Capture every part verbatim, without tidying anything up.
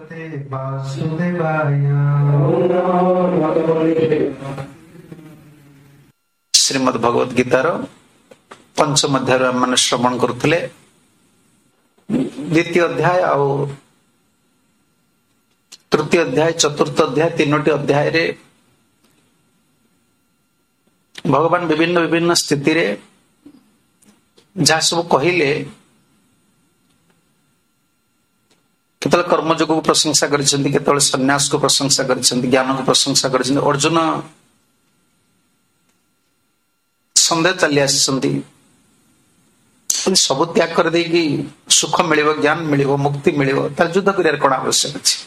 Shrimad Bhagavad guitar पंचम अध्याय आम मैंने श्रवण करुले द्वितीय अध्याय आ तृतीय अध्याय चतुर्थ अध्याय तीनोटी अध्याय रे भगवान विभिन्न विभिन्न स्थिति रे जहाँ सब कहले केतले कर्मयोग को प्रशंसा करिसेंती केतले सन्यास को प्रशंसा करिसेंती ज्ञान को प्रशंसा करिसेंती अर्जुन संदेह चली आसती सब त्याग कर दे कि सुख मिलिव ज्ञान मिलिव मुक्ति मिलिव तार युद्ध कर कौन आवश्यक अच्छे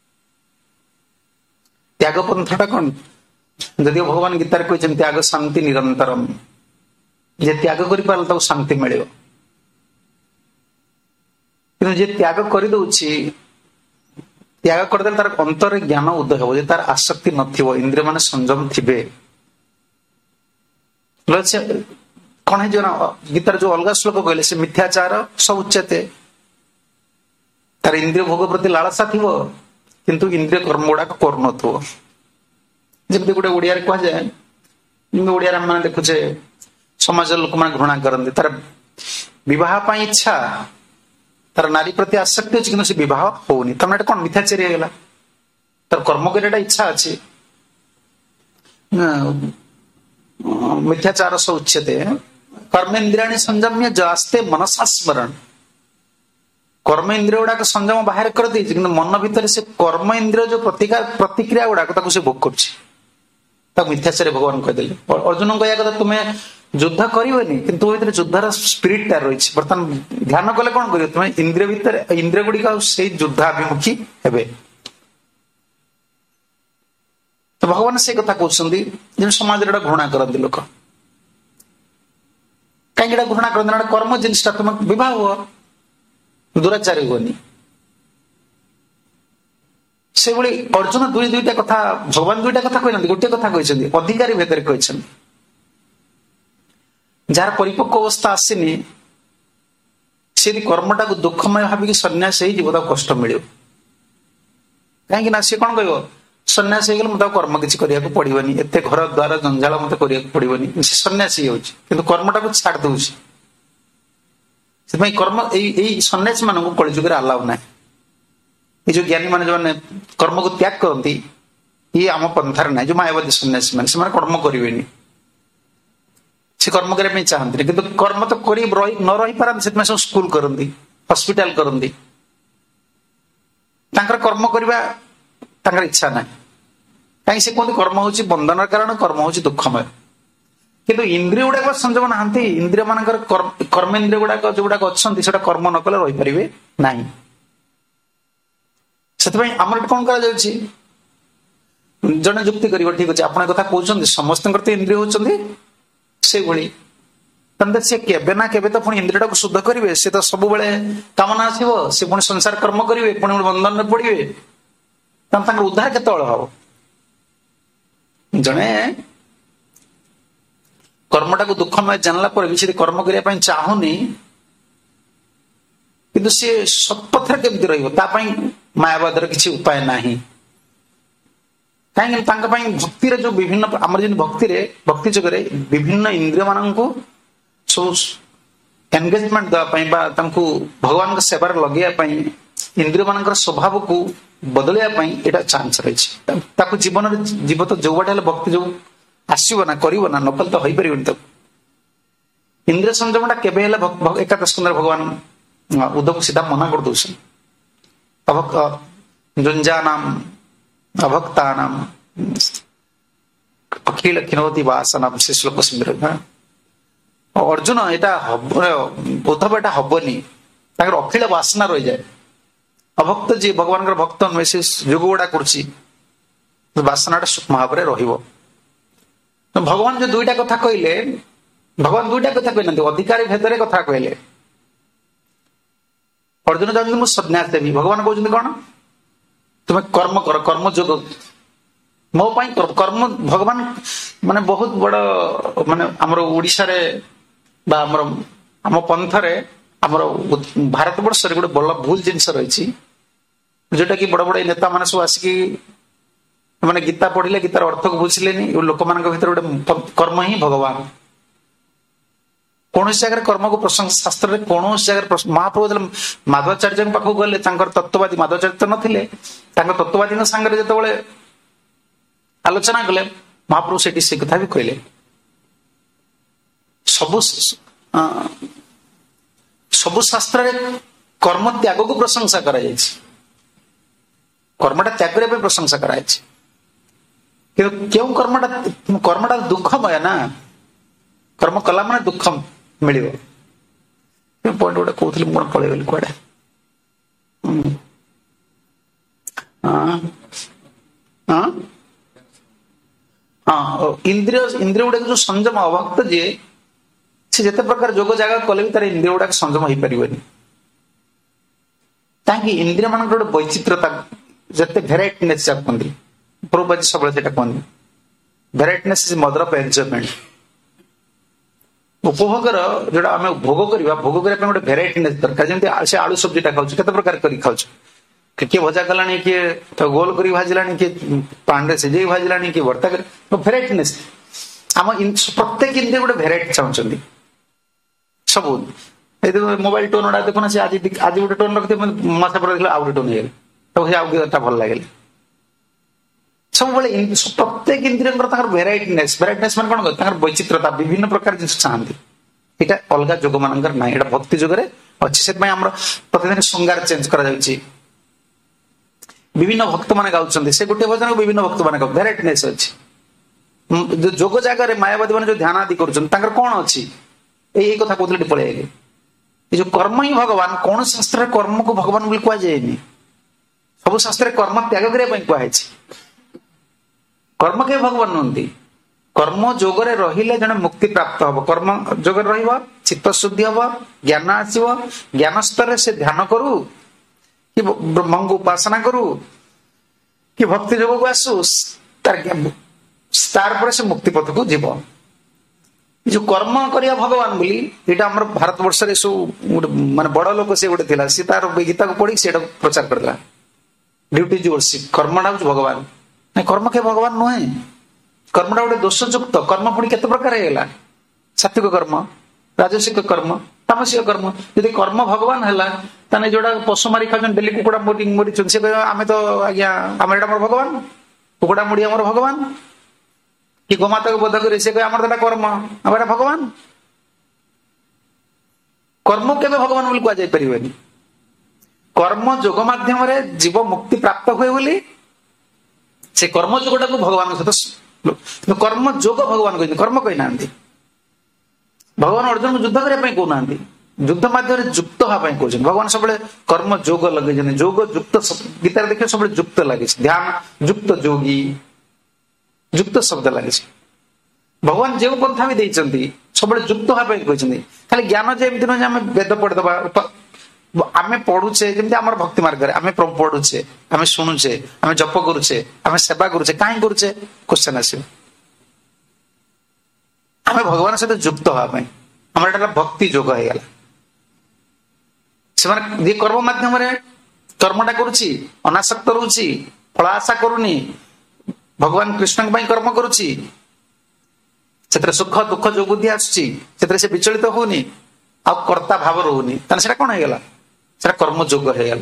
त्याग पंथटा कौन जदि भगवान गीतार कहते त्याग शांति निरंतरम जे त्याग कर पारे शांति मिलिव कि जे त्याग कर दउछि त्याग करदे तार अंतर ज्ञान उदय हो जे तार आसक्ति नथिबो इंद्रिय माने संयम थिबे कौन है जो ना गीतार जो अलग श्लोक कहले से मिथ्याचार सब उच्यते तार इंद्रिय भोग प्रति लालसा थिबो किंतु इंद्रिय कर्म गुड़ा करन थो जब गोटे ओडिया रे कह जाए ओडिया रे माने देखुचे समाज लोक माने घृणा करंती तार विवाह पई इच्छा तार नारी प्रति आसक्ति अछि किंतु से विवाह होउनी तमने कोन मिथ्याचारी गेला तार कर्म करेटा इच्छा अछि मिथ्याचार से उच्यते कर्मेन्द्रियाणि संयम्य जास्ते मनसा स्मरण कर्म इंद्रिय गुड़ाक संयम बाहर कर दी कि मन भीतर से कर्म इंद्रिय जो प्रतिकार प्रतिक्रिया गुड़ाक से भोग कर मिथ्याचार भगवान कहदेले अर्जुन कहया कथा तुम्हें युद्ध करनी किंतु युद्धर स्पिरिटा रही बर्तमान ध्यान कले कौन कर तुम्हें इंद्रिय भीतर इंद्रिय गुड़िक से युद्धाभिमुखी हेबे तो भगवान से कथा कहते समाज घृणा करती लोक कहीं घृणा कर कर्म जिनसा तुम विवाह हुआ दुराचारी हुनी से भाई अर्जुन दुई दुईटा कथा भगवान दुईटा कथा कहना गोटे कथा कहते अधिकारी भेदरे कहते जार परिपक्व अवस्था आसनी से कर्मटा को दुखमय भाविक सन्यास हो कष्ट मिल कहीं सी कौन कह सन्यास हो गले मतलब कर्म किसी करने पड़ोनी एत घर द्वार जंजाल मत करने पड़ोनी से सन्यासी हो कर्मटा को छाड़ दूसरी कर्म यही सन्यासी मान कलिजुग अलाउ ना ये जो ज्ञानी मान जो कर्म को त्याग करती ये आम पंथार ना जो मायावादी सन्यासी मान से कर्म करें से कर्म करने चाहते कि कर्म तो कर न रही पारती से स्कूल करती हॉस्पिटल करती कर्म करने इच्छा ना कहीं से कहते कर्म हूँ बंधन कारण कर्म हूँ दुखमय किंतु इंद्रिय गुड़ाक संयम ना इंद्रिय मान कर्म इंद्रिय गुड़ाक जो गुड़ाक अच्छा कर्म न कले रही पारे ना से आम कौन कर जड़े जुक्ति कर ठीक अच्छे आप कथा कहते समस्त तो इंद्रिय होती से भली से केबे ना केबे तो पुणी इंद्रिय को शुद्ध करेंगे से तो सब बेले कामना आसो से पुणी संसार कर्म करेंगे पुणी बंधन में पड़े उद्धार केत हम जड़े कर्मटा को दुखमय जानला पर भी कर्म करने चाहूनी किंतु सी सत्पथर केमती रही मायावादर किसी उपाय ना कहीं भक्ति जो विभिन्न आम जो भक्ति भक्ति जगह विभिन्न इंद्रिय मान को सब एंगेजमेंट देवाई भगवान सेवार लगे इंद्रिय मान स्वभाव को बदलवाई यहाँ चांस रही जीवन जीव तो जो बाटे भक्ति जो आसब ना कर ना नकल तो हो पार तक इंद्रिय संयमटा केवे एकादश स्कंदर भगवान उद्धव को सीधा मना कर दौन जुंजा नाम अभक्ता नाम अखिल खिनवती वासनाम से श्लोक स्मृत अर्जुन यहाँ उद्धव यहाँ हबनी अखिल वासना रही जाए अभक्त जी भगवान भक्त नुहे से योग गुड़ा करसनाटा सूक्ष्म भाव में रही भगवान जो दुईटा कथा कहले भगवान दुईटा कथा कहना अधिकारी भेदरे कथा कहले अर्जुन चाहते मुझे सन्यास देवी भगवान कहते कौन तुम्हें कर्म कर कर्म जोग मो कर्म भगवान माने बहुत बड़ माने आमर ओडिशा रे बा आमर आम पंथरे आमर भारत वर्ष रे गोटे बड़ भूल जिनस रही जोटा कि बड़ बड़ नेता मान सब आसिकी मैंने गीता पढ़िले गीतार अर्थ को बुझिलेनी लोक मान भीतर गोटे कर्म ही भगवान कौन जगह कर्म को प्रशंसा शास्त्र में कौन जगह महाप्रभु माधवाचार्य पाखक गले तत्ववादी माधवाचार्य तो नथिले तत्ववादी सांगे जो आलोचना कले महाप्रभु से से कथा भी कहले सबु सबु शास्त्र रे कर्म त्याग को प्रशंसा करा जायछि कर्मटा त्याग करने प्रशंसा कराई क्यों कर्मटा कर्मटा दुखमय ना कर्म कला माने दुख मिल पॉइंट गोटे कहते मुझे पलि गली कड़े हाँ इंद्रिय इंद्रिय गुड़ा जो संयम अभक्त जी से जिते प्रकार जोग जगह कले भी तार इंद्रिय गुड़ा संयम हो पार कहीं इंद्रिय मान गोटे वैचित्रता जिते भेराइटनेस कहते प्रभुपाद सब कहते varietyness is mother of enjoyment उपभोगर जोड़ा आम भोग करवा भोग करने गोटे भेराइटनेस दरकार जमी से आलू सब्जीटा खाऊ केते प्रकार कर खाऊ किए भजा कला किए गोल कर भाजला किए पांडे सिझे भाजला किए भर्ता कर भेराइटनेस आम प्रत्येक इंद्रिय गोटे भेराइटी चाहते सब मोबाइल टोन गुड़ा देखुना से आज आज गोटे टोन रखते मसा पर देख आउ टोन हो तो भल लगे सब प्रत्येक इंद्रिय भेराइटनेस भेराइटनेस मान कौन वैचित्रता विभिन्न प्रकार जिन चाहती यहाँ अलग जोग मान ना यहाँ भक्ति जोगे अच्छी से प्रतिदिन श्रृंगार चेंज कर विभिन्न भक्त मान गाँव से गोटे भजन विभिन्न भक्त मान गाँव भेराइटनेस अच्छी जोग जगह मायावादी मैंने जो ध्यान आदि कर कौन अच्छी यही कथा कहते पलि ये जो कर्म ही भगवान कौन शास्त्र कर्म को भगवान बोली कहुए सब शास्त्र कर्म त्याग करने कहुई कर्म के भगवान नुहति कर्म जोगरे रहिले जने मुक्ति प्राप्त हम कर्म जोगरे रहिबा चित्त शुद्धि हम ज्ञान आसीबो ज्ञान स्तर से ध्यान करू कि ब्रह्म को उपासना करू कि भक्ति जोग को आसु तार तार पर से मुक्ति पथ को जीव जो कर्म करिया भगवान बोली एटा हमर भारत वर्ष रे सो माने बड़ लोक से गोटे थिला सी तार गीता को पढ़ी सेटा प्रचार करला ड्यूटी इज वर्शिप कर्मडा भगवान नहीं कर्म के भगवान नुहे कर्मटा गोटे दोषयुक्त कर्म पुणी केते प्रकार है सात्विक कर्म राजसिक कर्म तामसिक कर्म यदि कर्म भगवान है ताने जोड़ा पशु मारी खाऊन डेली कुकुड़ा मोरी मोरी से आम तो आज्ञा आम एटा भगवान कुकुड़ा मुड़ी आम भगवान कि गोमाता को बोध कर आमर कर्म आम एटा भगवान कर्म के भगवान बोली कह जापर कर्म जोग माध्यम जीव मुक्ति प्राप्त हुए बोली से कर्म जोगटा को भगवान सहित कर्म जोग भगवान कहते कर्म कही ना भगवान अर्जुन को युद्ध करने कहना युद्ध माध्यम युक्त हाँपाई कहते भगवान सब कर्म जोग लगे जोग युक्त गीतार देखिए सब युक्त लगे ध्यान युक्त जोगी युक्त शब्द लगे भगवान जो पंथा भी देते सब युक्त हाँपाई कहते खाली ज्ञान जमी नुहे आम वेद पढ़ीदबा आमे पढ़ुचे जमी आम भक्ति मार्ग आम पढ़ुचे आम शुणुचे आम जप करुचे आम सेवा करुचे कहीं करुचे क्वेश्चन आस आम भगवान सहित युक्त हाँपाई आम भक्ति जोग होगा से कर्म मध्यम कर्मटा करुच्ची अनासक्त रोची फल आशा करूनी भगवान कृष्ण कर्म करुच्ची से सुख दुख जो बुद्धि आसुची से विचलित होनी आ कर्ता भाव रोनी से कौन होगा से कर्म जोग होगा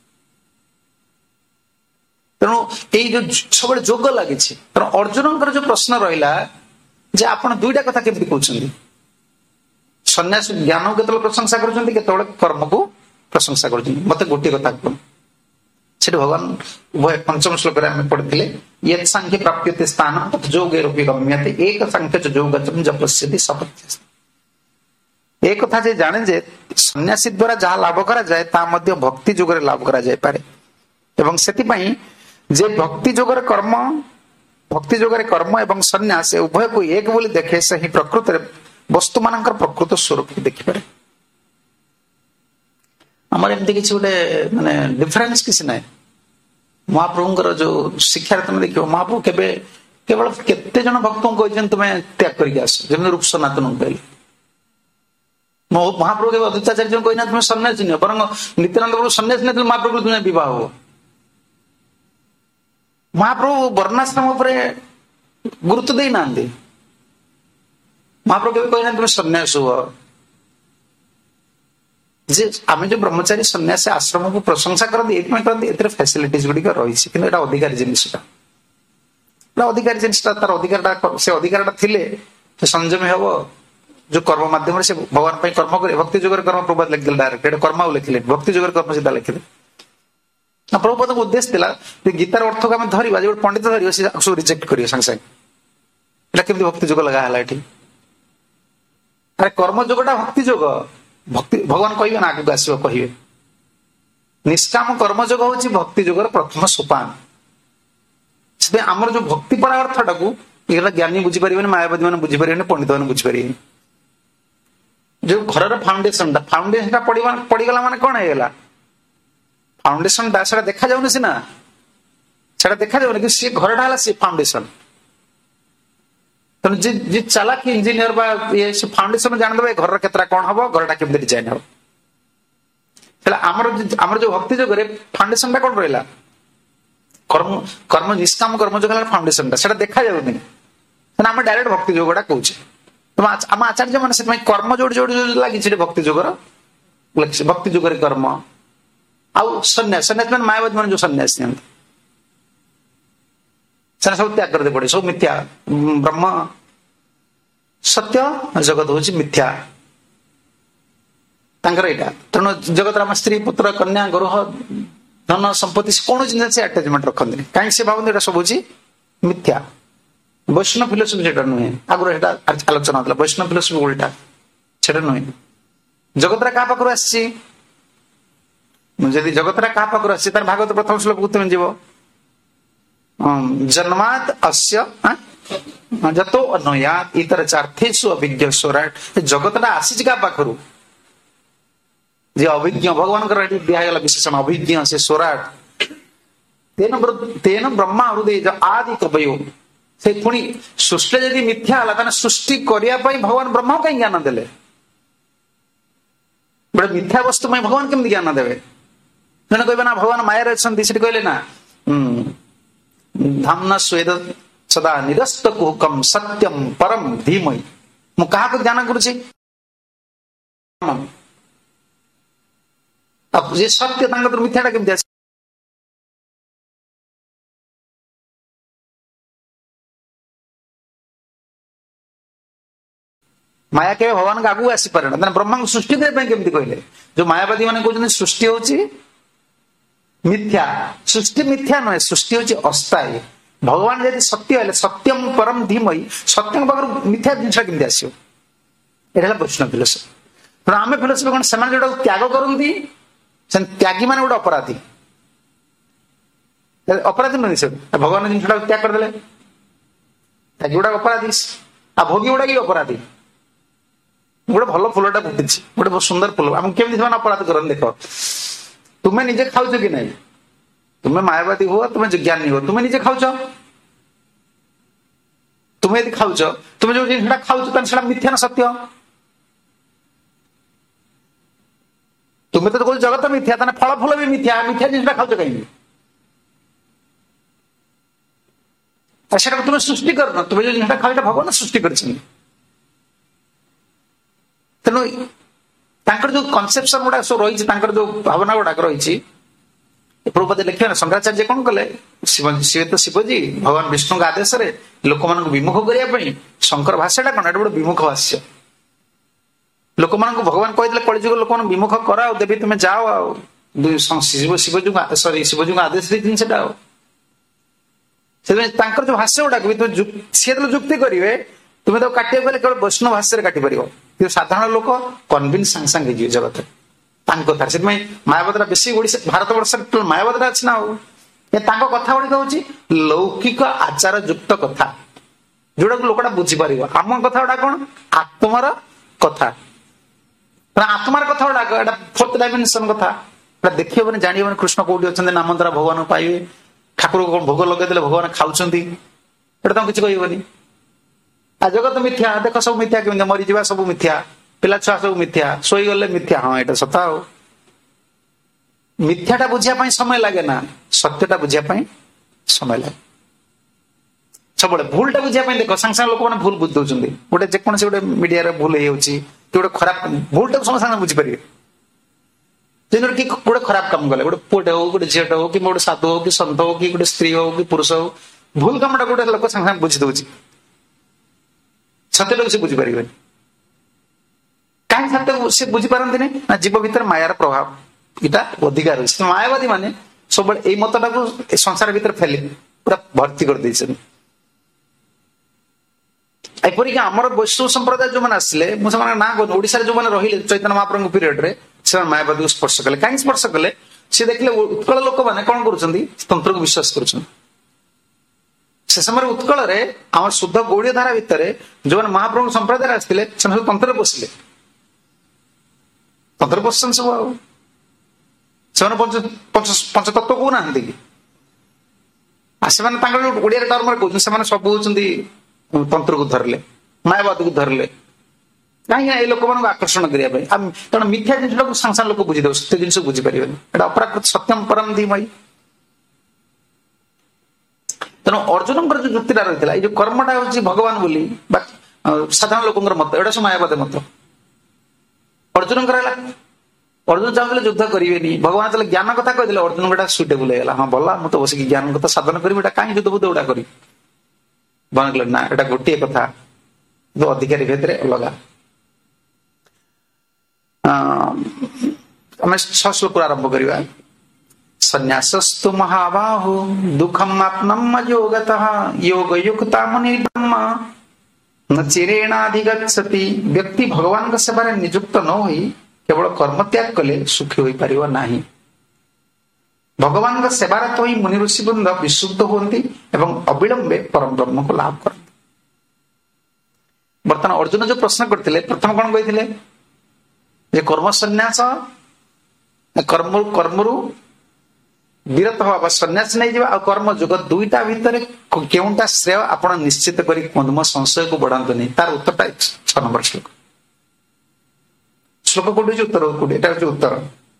तेणु ये जो सब जोग लगी तेणु अर्जुन जो प्रश्न रहा जे आपण दुईटा कथा केमती कहते सन्यास ज्ञान को प्रशंसा कर कर्म को प्रशंसा कर मत गोटे कथा कह से भगवान उभय पंचम श्लोक पढ़ते ये सांख्य प्राप्यते स्थान जोगे रूपी गम्यते एक सांख्य जोगचम जपस्यति सपत्य एक कथा जे जाने जे सन्यासी द्वारा जहाँ लाभ करा जाए ता मध्य भक्ति जोगरे लाभ करा जाए पारे एवं सेति पई जे भक्ति जोगरे कर्म भक्ति जोगरे कर्म एवं सन्यास उभय को एक बोली देखे से ही प्रकृत रे वस्तु मानकर प्रकृत स्वरूप देखि पारे आमर एमती किसी गोटे माने डिफरेंस किसी ना महाप्रभुंर जो शिक्षा तुम देख महाप्रभु केवे केवल केते जन भक्तों को तुम्हें त्याग करके आस जमी रूप सनातन कहले महाप्रभु के अद्वैताचार्य कहना तुम्हें सन्यासी नुह बर नित्यानंद प्रभु सन्यासी नहीं महाप्रभु तुम्हें बह महाप्रभु वर्णाश्रम उपरे गुरुत्व दे ना महाप्रभु केवे कहना तुम सन्यास हुआ जे आम जो ब्रह्मचारी सन्यासी आश्रम को प्रशंसा करते करते फैसिलिटीज गुड़िक रही कि अधिकारी जिनसा अधिकारी जिनसा तार अधिकार से अधिकार थे संयमी हम जो कर्म माध्यम से भगवान कर्म करे भक्ति जुगर कर्म प्रभुपाद लिखिले डायरेक्ट कर्म लिखिले भक्ति जुगर कर्म सीधा लिखिले प्रभुपाद उद्देश्य था गीतार अर्थ को आम धरवा जो पंडित धर सब रिजेक्ट कर सागे सागे केमती भक्ति जुग लगा है ये अरे कर्म जुगटा भक्ति जुग भक्ति भगवान कहे ना आगे आसो कहे निष्काम कर्मयोग हूँ भक्ति जुगर प्रथम सोपान से आमर जो भक्ति पड़ा अर्थटा को ज्ञानी बुझीपर मायावादी मैंने बुझीपर पंडित मैंने बुझीपर जो घर फाउंडेशन फाउंडेशन पड़गला मान कौन है फाउंडेशन देखा जाऊनी सीना से देखा जाऊनी कि सी घरटा है सी फाउंडेशन तेणु जी जी चालाक इंजीनियर बा ये से फाउंडेशन जानदे घर केतरा कौन हम घरटा केमती डिजाइन हम आमर आमर जो भक्ति जो फाउंडेशन कौन रहा कर्म कर्म निष्काम कर्म जो फाउंडेशन से देखा जाऊनी आम डायरेक्ट भक्ति जोगटा कहे तुम आम आचार्य मैंने कर्म जोड़ जोड़ लगी भक्ति जोगर भक्ति जुगर कर्म आउ सन्यास सन्यास मैंने मायावादी मैंने जो सन्यास से सब त्याग करते पड़े सब मिथ्या ब्रह्म सत्य जगत हूँ मिथ्या यहाँ तेणु जगत आम स्त्री पुत्र कन्या गृह धन संपत्ति कौन जिन से आटाचमेंट रखते कहीं से भावती सब हूँ मिथ्या वैष्णव फिलोसफी से नुहे आगुरी आलोचना होता वैष्णव फिलोसफी उल्टा से नुहे जगतरा क्या पाखु आसी जदि जगतरा क्या पाखु आसी तार भागवत प्रथम श्लोक को तुम जीव जन्मात अस्य जतो अन्वयात इतर चार्थेषु अभिज्ञ स्वराट जगतटा आसी क्या पाखु जे अभिज्ञ भगवान दिगला विशेषण अभिज्ञ से स्वराट तेन तेन ब्रह्मा हृदय आदि कवयो से पुणी सृष्टि जदि मिथ्या है सृष्टि करने भगवान ब्रह्म कहीं ज्ञान देले गोटे मिथ्या वस्तु में भगवान केमती ज्ञान देवे जन कहे ना भगवान माया अच्छा कहले ना धामना स्वेद सदा निरस्त कुहकम सत्यम परम धीमय मु क्या ज्ञान करुच्ची अब ये सत्य मिथ्याटा केमती माया के भगवान आगू आसी पारे ना ब्रह्मा को सृष्टि करने केमती कहले जो मायावादी मैंने कहते सृष्टि होची मिथ्या सृष्टि मिथ्या नुहे सृष्टि होची अस्थायी भगवान यदि सत्य है सत्यम परम धीमयी सत्यम पाखर मिथ्या जिन केमती आसो ये वैष्णव फिलोसफी तेना आम फिलोसफी कौन से जो त्याग करती त्यागी मान गोटे अपराधी अपराधी नुहे से भगवान जिनटा त्याग करदे त्यागी गुड़ा अपराधी आ भोगी गुड़ा कि अपराधी गोटे भल फुलटा फुटी गोटे बहुत सुंदर फुल आम केमी अपराध कर देख तुम्हें निजे खाऊ कि नहीं तुम्हें मायावादी हो तुम्हें ज्ञानी हो तुम्हें निजे खाऊ तुम्हें यदि खाऊ तुम्हें जो जिन खाऊ मिथ्या ना सत्य तुम्हें तो कह जगत मिथ्या फल फल भी मिथ्या मिथ्या जिन खाऊ कहीं तुम्हें सृष्टि कर तुम्हें जो जिन खाऊ भगवान सृष्टि कर तेणु जो कनसेप्शन गुड़ा सब रही जो भावना गुड़ाक रही प्रभुपाद लिखे ना शंकराचार्य कौन कले सी तो शिवजी भगवान विष्णु आदेश लोक मान विमुख करने शंकर भाष्यटा कौन गोटे विमुख भाष्य लोक मान भगवान कहते कलिजुग लोक मान विमुख कराओ देवी तुम्हें जाओ शिव शिवजी सॉरी शिवजी आदेश जिनसा जो भाष्य गुड़ाक सी जुक्ति करेंगे तुम्हें तो काटे गले केवल वैष्णव भाष्य काटी पार साधारण लोक कन्विन्स सांगे सांगे जगत कथा से मायावादरा बेसी भारत वर्ष मायावादरा अच्छी ना कथा गुड़िक हूँ लौकिक आचार युक्त कथा जोड़ा लोकटा बुझीपर आम कथा गुड़ा कौन आत्मार कथा आत्मार कथा गुड़ाक फोर्थ डायमेंशन कथा देखिए मैंने जान कृष्ण कौटी अच्छा नाम द्वारा भगवान पाइबे ठाकुर को भोग लगे भगवान खाऊँ किसी कहबनी आ जगत मिथ्या देख सब मिथ्या केमी मरी जा सब मिथ्या पिला छुआ सब मिथ्या शोई गले मिथ्या हाँ यहाँ सता हो मिथ्याटा बुझापी समय लगे ना सत्यटा बुझापी समय लगे सब भूल टा बुझा देख सांगे सांगे लोक मैंने भूल बुझी दौरान गोटे जेकोसी गोटे मीडिया भूल हो गोटे खराब भूल टाक सागे बुझीपारे जेन कि गोटे खराब काम कले गोटे पुटे हो गोटे झीटे हो कि गोटे साधु हो कि सन्त हो कि गोटे स्त्री हो कि पुरुष हो भूल काम टा गोटे लोक सागे बुझी दौर सत्य लोग से बुझीपार कहीं सत्य से बुझीपारती ना जीव भीतर मायार प्रभाव इटा अधिकार रही मायावादी माने सब यही मतटा को संसार भीतर फैली पूरा भर्ती कर देछन एपरिक आमर वैष्णव संप्रदाय जो मैंने आसले मुझे ना कहूँ ओडिशा जो मैंने रही चैतन्य महाप्रभु पीरियड रे से मायावादी को स्पर्श कले कहीं स्पर्श कले सी देखले उत्कल लोक मैंने कौन करुछंती तंत्र को विश्वास करुछन से समय उत्कल रे आम शुद्ध गौड़ीय धारा भितर जो मैंने महाप्रभु संप्रदाय आसते सब तंत्र पशिले तंत्र पशन सब आ पंचतत्व कहना कि ओडिया टर्म कहते सब सब होती तंत्र को धरले मायावाद को धरले कहीं लोक मान आकर्षण करने कारण मिथ्या जिन सांगे सांगे लोक बुझीदेव सत्य जिन बुझीपारे अपराकृत सत्यम परम धीमहि तेणु अर्जुन जो युक्तिटा रही है कर्मटा हूँ भगवान बोली साधारण लोक मत एटा सब मायावाद मत अर्जुन अर्जुन चाहते युद्ध करेंगे भगवान जो ज्ञान कथा कहते अर्जुन गोटा सुटेबल होगा हाँ भला मुझे बस ज्ञान कथा साधन करी कहीं युद्ध बुद्ध गुड़ा करी भगवान कहले ना एटा गोटे कथा जो अधिकारी भेद अलग आम श्लोक आरंभ करवा संन्यासस्तु महाबाहु दुखम आपनम अयोगतः योग युक्ता मुनिर्ब्रह्म न चिरेणाधिगच्छति व्यक्ति भगवान सेवारे नियुक्त न होई केवल कर्म त्याग कले सुखी हो पारिबो नाही भगवान सेवार तो ही मुनि ऋषि वृंद विशुद्ध होती एवं अविलंबे परम ब्रह्म को लाभ करते बर्तमान अर्जुन जो प्रश्न करते प्रथम कौन कही कर्म संन्यास कर्म कर्मरु विरत हवा संन्यास नहीं जावा कर्म युग दुईटा भितर केउंटा श्रेय आपण निश्चित करी मो संशय को बढ़ाते नहीं तार उत्तरटा छह नंबर श्लोक श्लोक कोटी उत्तर कोटी एटा उत्तर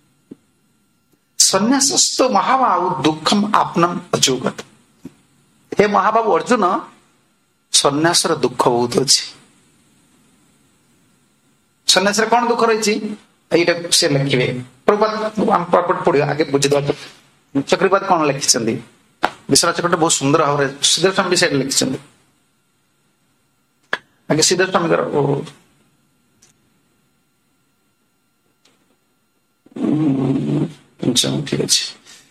संन्यासस्तु महाबाहु दुखम आपनम अचुगत हे महाबाबू अर्जुन संन्यास दुख बहुत अच्छी संन्यास कौन दुख रही से लिखे प्रपट पढ़िया आगे बुझीद चक्रपात कौन लिखिं विश्वनाथ चक्रवर्ती बहुत सुंदर भाव श्रीधर स्वामी विषय लिखिं आगे श्रीधर स्वामी ठीक अच्छे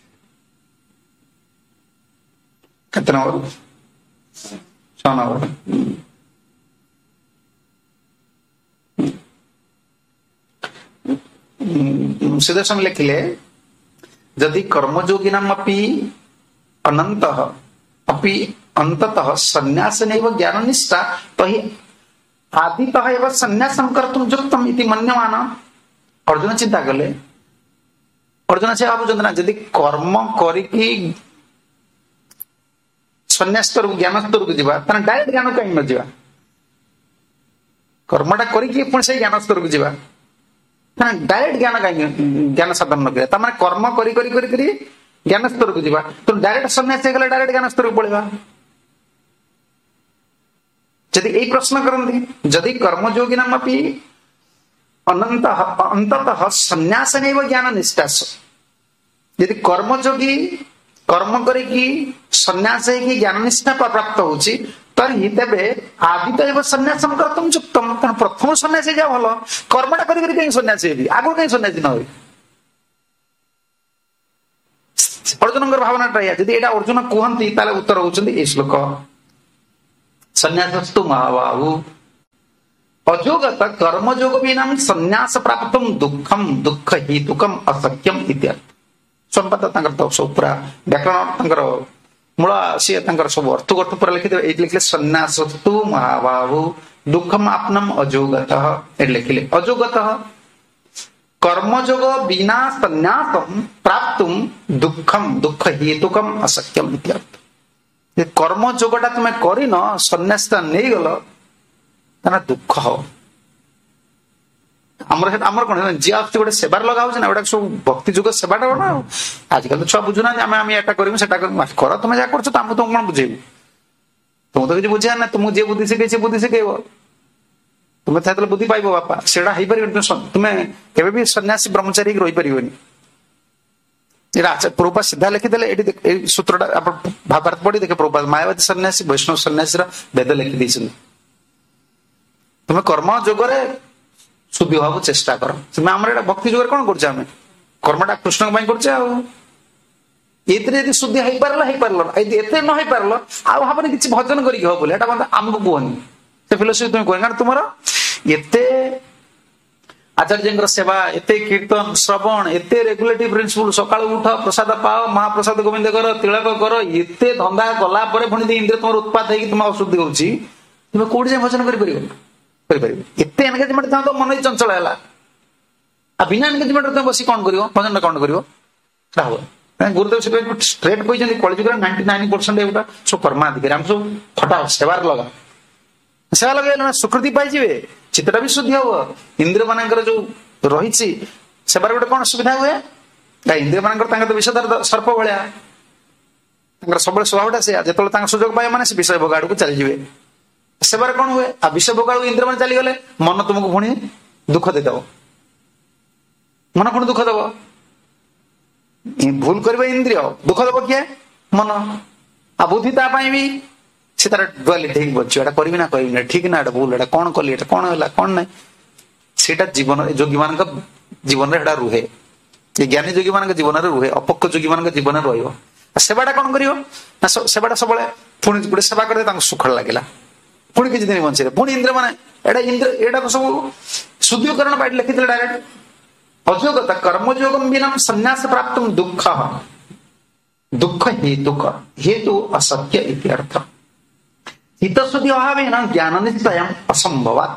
कितना नंबर छह नंबर सीधे समय लिखिले यदि कर्मयोगिना अनंत अपि अंततः संन्यास नैव ज्ञान निष्ठा तहि आदितः एव संन्यासं कर्तुं युक्तम् इति मन्यमान अर्जुन चिंता कले अर्जुन से भावुं ना जदि कर्म करिकी संन्यास स्तर को ज्ञान स्तर को जीवा ताने डायरेक्ट ज्ञान कहीं न जीवा कर्मटा करिकी पुणी से ज्ञान स्तर को जीवा ताने डायरेक्ट ज्ञान कहीं ज्ञान साधन न करिया ताने कर्म करी करी करी करी ज्ञान स्तर को जीवा तो डायरेक्ट संन्यास गले डायरेक्ट ज्ञान स्तर को पळेबा जदि एई प्रश्न करंती जदि कर्मयोगिनामपि अनंत अंततः संन्यास नैव ज्ञान निष्ठा यदि कर्मयोगी कर्म करिकी संन्यास है ज्ञान निष्ठा प्राप्त होची तरी तेबे आदित एव संन्यासं कर्तुं युक्तम् प्रथम संन्यास जा भल कर्मटा करी करी कहीं संन्यास हेबी आगु कहीं संन्यास न होई अर्जुन भावनाटा या यदि एटा अर्जुन कहंती ताले उत्तर होउचंदी ए श्लोक संन्यासस्तु महाबाहु अजोगत कर्मयोग विना संन्यास प्राप्त दुखम दुख हेतुकम अशक्यम इत्यादि संपदा तंकर तो सब पूरा व्याकरण तंकर मूल सी तंकर सब अर्थ अर्थ पूरा लिखि ए लिखले संन्यासस्तु महाबाहु दुखम आपनम अजोगत ए लिखले अजोगत कर्मयोग विना संन्यासम प्राप्तुम दुखम दुख हेतुकम अशक्यम इत्यादि कर्मयोगटा तुम करिन संन्यासटा नहीं गल ताना दुख हो ଆମର ଆମର କଣ ଯିଏ ଆସୁଛି ଗୋଟେ ସେବାରେ ଲଗା ହଉଛି ନା, ଗୋଟା ସବୁ ଭକ୍ତି ଯୁଗ ସେବାଟା କଣ। ଆଉ ଆଜିକାଲି ତ ଛୁଆ ବୁଝୁନାହାନ୍ତି, ଆମେ ଆମେ ଏଟା କରିବୁ ସେଟା କରିବୁ, କର ତମେ ଯାହା କରୁଛ, ଆମକୁ ତମକୁ କଣ ବୁଝେଇବୁ, ତୁମକୁ ତ କିଛି ବୁଝିବାର ନାହିଁ, ତୁମକୁ ଯିଏ ବୁଦ୍ଧି ଶିଖେଇ ସେ ବୁଦ୍ଧି ଶିଖେଇବ, ତୁମେ ଯେତେବେଳେ ବୁଦ୍ଧି ପାଇବ ବାପା ସେଇଟା ହେଇପାରିବନି, ତୁମେ କେବେ ବି ସନ୍ନ୍ୟାସୀ ବ୍ରହ୍ମଚାରୀ ହେଇକି ରହିପାରିବନି। ଏଇଟା ପ୍ରଭୁପାଦ ସିଧା ଲେଖିଦେଲେ, ଏଠି ଏଇ ସୂତ୍ରଟା ଆପଣ ଭାବାର୍ଥ ପଢି ଦେଖେ, ପ୍ରଭୁପାଦ ମାୟାବାଦୀ ସନ୍ନ୍ୟାସୀ ବୈଷ୍ଣବ ସନ୍ନ୍ୟାସୀର ବେଦ ଲେଖି ଦେଇଛନ୍ତି। ତୁମେ କର୍ମ ଯୋଗରେ ଶୁଦ୍ଧି ହବାକୁ ଚେଷ୍ଟା କର। ଆମର ଏଇଟା ଭକ୍ତି ଯୁଗରେ କଣ କରୁଛେ, ଆମେ କର୍ମଟା କୃଷ୍ଣଙ୍କ ପାଇଁ କରୁଛେ, ଆଉ ଏଥିରେ ଯଦି ଶୁଦ୍ଧି ହେଇପାରିଲା ହେଇପାରିଲ, ଏତେ ନ ହେଇପାରିଲ ଆଉ ଭାବନି କିଛି ଭଜନ କରିକି ହବ ବୋଲି, ଏଟା ମଧ୍ୟ ଆମକୁ କୁହନି, ସେ ଫିଲୋସଫି ତୁମେ କୁହନି। କାରଣ ତୁମର ଏତେ ଆଚାର୍ଯ୍ୟଙ୍କର ସେବା, ଏତେ କୀର୍ତ୍ତନ ଶ୍ରବଣ, ଏତେ ରେଗୁଲେଟିଭ ପ୍ରିନ୍ସିପଲ, ସକାଳୁ ଉଠ ପ୍ରସାଦ ପାଅ, ମହାପ୍ରସାଦ ଗୋବିନ୍ଦ କର, ତିଳକ କର, ଏତେ ଧନ୍ଦା କଲା ପରେ ପୁଣି ଇନ୍ଦ୍ରିୟ ତମର ଉତ୍ପାଦ ହେଇକି ତୁମ ଅଶୁଦ୍ଧି ହଉଛି, ତୁମେ କୋଉଠି ଯାଇ ଭଜନ କରିପାରିବ କରିପାରିବ? ଏତେ ଏନଗେଜମେଣ୍ଟ ଥାଉ ତ ମନ ଚଞ୍ଚଳ ହେଲା, ଆଉ ବିନା ଏନଗେଜମେଣ୍ଟ ତମେ ବସି କଣ କରିବ, ଭଜନ କଣ କରିବ, ସେଟା ହବ। ଗୁରୁଦେବ ଷ୍ଟ୍ରେଟ୍ କହିଛନ୍ତି କଳିଯୁଗରେ ନାଇଣ୍ଟି ନାଇନ ପରସେଣ୍ଟ ଏଗୁଟା ସବୁ କର୍ମାଧିକାରୀ, ଆମେ ସବୁ ଖଟାଅ ସେବାରେ ଲଗା, ସେବା ଲଗେଇଲେ ସ୍ୱୀକୃତି ପାଇଯିବେ, ଚିତ୍ତଟା ବି ଶୁଦ୍ଧି ହବ। ଇନ୍ଦ୍ରିୟ ମାନଙ୍କର ଯୋଉ ରହିଛି ସେବାରେ ଗୋଟେ କଣ ସୁବିଧା ହୁଏ, ଇନ୍ଦ୍ରିୟ ମାନଙ୍କର ତାଙ୍କର ତ ବିଷଧର ସର୍ପ ଭଳିଆ, ତାଙ୍କର ସବୁବେଳେ ସ୍ୱଭାବଟା ସେଇଆ, ଯେତେବେଳେ ତାଙ୍କ ସୁଯୋଗ ପାଇବ ମାନେ ସେ ବିଷୟ ଭୋଗ ଆଡକୁ ଚାଲିଯିବେ। ସେବାରେ କଣ ହୁଏ, ଆଉ ବିଷୟ ଭୋଗ ଆଡକୁ ଇନ୍ଦ୍ରିୟ ମାନେ ଚାଲିଗଲେ ମନ ତୁମକୁ ପୁଣି ଦୁଃଖ ଦେଇଦବ, ମନ ପୁଣି ଦୁଃଖ ଦବ, ଭୁଲ କରିବ ଇନ୍ଦ୍ରିୟ, ଦୁଃଖ ଦବ କିଏ, ମନ। ଆଉ ବୁଦ୍ଧି ତା ପାଇଁ ବି ସେ ତାର ଡୁଆଲିଟି ହେଇକି ବସିବ, ଏଟା କରିବି ନା କରିବି ନା, ଠିକ ନା ଏଟା ଭୁଲ, ଏଟା କଣ କଲି, ଏଟା କଣ ହେଲା କଣ ନାହିଁ, ସେଇଟା ଜୀବନ ଯୋଗୀ ମାନଙ୍କ ଜୀବନରେ ସେଟା ରୁହେ, ଜ୍ଞାନୀ ଯୋଗୀ ମାନଙ୍କ ଜୀବନରେ ରୁହେ, ଅପକ୍ଷ ଯୋଗୀ ମାନଙ୍କ ଜୀବନରେ ରହିବ। ସେବାଟା କଣ କରିବ ନା, ସେବାଟା ସବୁବେଳେ ପୁଣି ଗୋଟେ ସେବା କରିଲେ ତାଙ୍କୁ ସୁଖ ଲାଗିଲା, ପୁଣି କିଛି ଦିନ ବଞ୍ଚିଲେ, ପୁଣି ଇନ୍ଦ୍ର ମାନେ ଏଟା ଇନ୍ଦ୍ର ଏଇଟା ସବୁ ଶୁଦ୍ଧିକରଣ ବାଇଟ ଲେଖିଥିଲେ ଡାଇରେକ୍ଟ, ଅଯୋଗତା କର୍ମଯୋଗ ବିନା ସନ୍ନ୍ୟାସ ପ୍ରାପ୍ତ ଦୁଃଖ ଦୁଃଖ ହେତୁ ହେତୁ ଅସତ୍ୟ ଇତ୍ୟର୍ଥ। ହିତଶୁଦ୍ଧି ଅଭାବେନ ଜ୍ଞାନ ନିଶ୍ଚୟ ଅସମ୍ଭବାତ।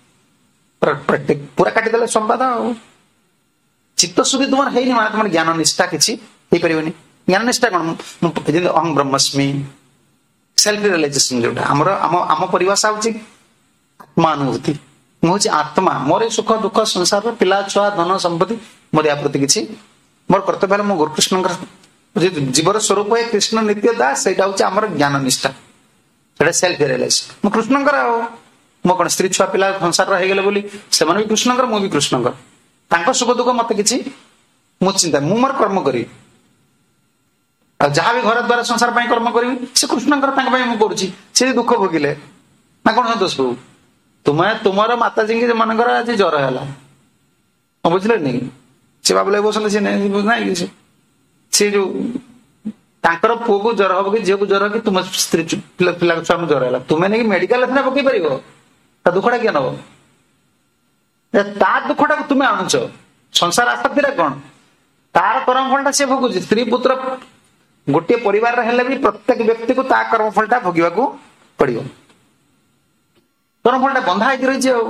ପୁରା କାଟିଦେଲେ ସମ୍ବାଦ। ଆଉ ଚିତ୍ତଶୁଦ୍ଧି ତୁମର ହେଇନି ମାନେ ତୁମର ଜ୍ଞାନ ନିଷ୍ଠା କିଛି ହେଇପାରିବନି। ଜ୍ଞାନ ନିଷ୍ଠା କଣ, ଯେମିତି ଅହଂ ବ୍ରହ୍ମସ୍ମି, ସେଲ୍ଫ ରିୟଲାଇଜେସନ, ଯୋଉଟା ଆମର ଆମ ଆମ ପରିଭାଷା ହଉଛି ଆତ୍ମାନୁଭୂତି। ମୁଁ ହଉଛି ଆତ୍ମା, ମୋର ସୁଖ ଦୁଃଖ ସଂସାରର ପିଲା ଛୁଆ ଧନ ସମ୍ପତ୍ତି ମୋର ୟା ପ୍ରତି କିଛି ମୋର କର୍ତ୍ତବ୍ୟ ହେଲେ ମୁଁ ଗୁରୁକୃଷ୍ଣଙ୍କର ଜୀବର ସ୍ୱରୂପ ହେ କୃଷ୍ଣ ନିତ୍ୟ ଦାସ, ସେଇଟା ହଉଛି ଆମର ଜ୍ଞାନ ନିଷ୍ଠା, ସେଇଟା ସେଲ୍ଫ ରିୟଲାଇଜେସନ। ମୁଁ କୃଷ୍ଣଙ୍କର, ଆଉ ମୋ କଣ ସ୍ତ୍ରୀ ଛୁଆ ପିଲା ସଂସାରର ହେଇଗଲେ ବୋଲି ସେମାନେ ବି କୃଷ୍ଣଙ୍କର, ମୁଁ ବି କୃଷ୍ଣଙ୍କର, ତାଙ୍କ ସୁଖ ଦୁଃଖ ମତେ କିଛି ମୁଁ ଚିନ୍ତା, ମୁଁ ମୋର କର୍ମ କରିବି, ଆଉ ଯାହା ବି ଘର ଦ୍ୱାରା ସଂସାର ପାଇଁ କର୍ମ କରିବି ସେ କୃଷ୍ଣଙ୍କର, ତାଙ୍କ ପାଇଁ ମୁଁ କରୁଛି। ସେ ଦୁଃଖ ଭୋଗିଲେ ନା କଣ ଦୋଷ ହଉ, ତୁମେ ତୁମର ମାତାଜୀଙ୍କ ମାନଙ୍କର ଆଜି ଜ୍ୱର ହେଲା, ବୁଝିଲେନି, ସେ ବାବୁଲା ବସନ୍ତି, ସେ ନାଇଁ କିଛି, ସେ ଯୋଉ ତାଙ୍କର ପୁଅକୁ ଜ୍ୱର ହବ କି ଝିଅକୁ ଜ୍ୱର କି ତୁମ ସ୍ତ୍ରୀ ପିଲା ଛୁଆକୁ ଜ୍ୱର ହେଲା, ତୁମେ ନେଇକି ମେଡିକାଲ ସିନା ପକେଇ ପାରିବ, ତା ଦୁଃଖଟା କିଏ ନବ? ତା ଦୁଃଖଟାକୁ ତୁମେ ଆଣୁଛ। ସଂସାର ଆସକ୍ତିରେ କଣ, ତାର କର୍ମଫଳଟା ସେ ଭୋଗୁଛି। ସ୍ତ୍ରୀ ପୁତ୍ର ଗୋଟିଏ ପରିବାରରେ ହେଲେ ବି ପ୍ରତ୍ୟେକ ବ୍ୟକ୍ତିକୁ ତା କର୍ମଫଳଟା ଭୋଗିବାକୁ ପଡିବ, କର୍ମଫଳଟା ବନ୍ଧା ହେଇକି ରହିଛି। ଆଉ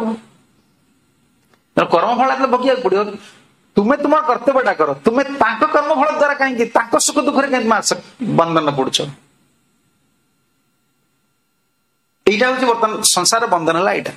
କର୍ମଫଳ ଭୋଗିବାକୁ ପଡିବ। ତୁମେ ତୁମର କର୍ତ୍ତବ୍ୟଟା କର, ତୁମେ ତାଙ୍କ କର୍ମଫଳ ଦ୍ଵାରା କାହିଁକି, ତାଙ୍କ ସୁଖ ଦୁଃଖରେ କାହିଁକି ବନ୍ଧନ ପଡୁଛ? ଏଇଟା ହଉଛି ବର୍ତ୍ତମାନ ସଂସାର ବନ୍ଧନ ହେଲା, ଏଇଟା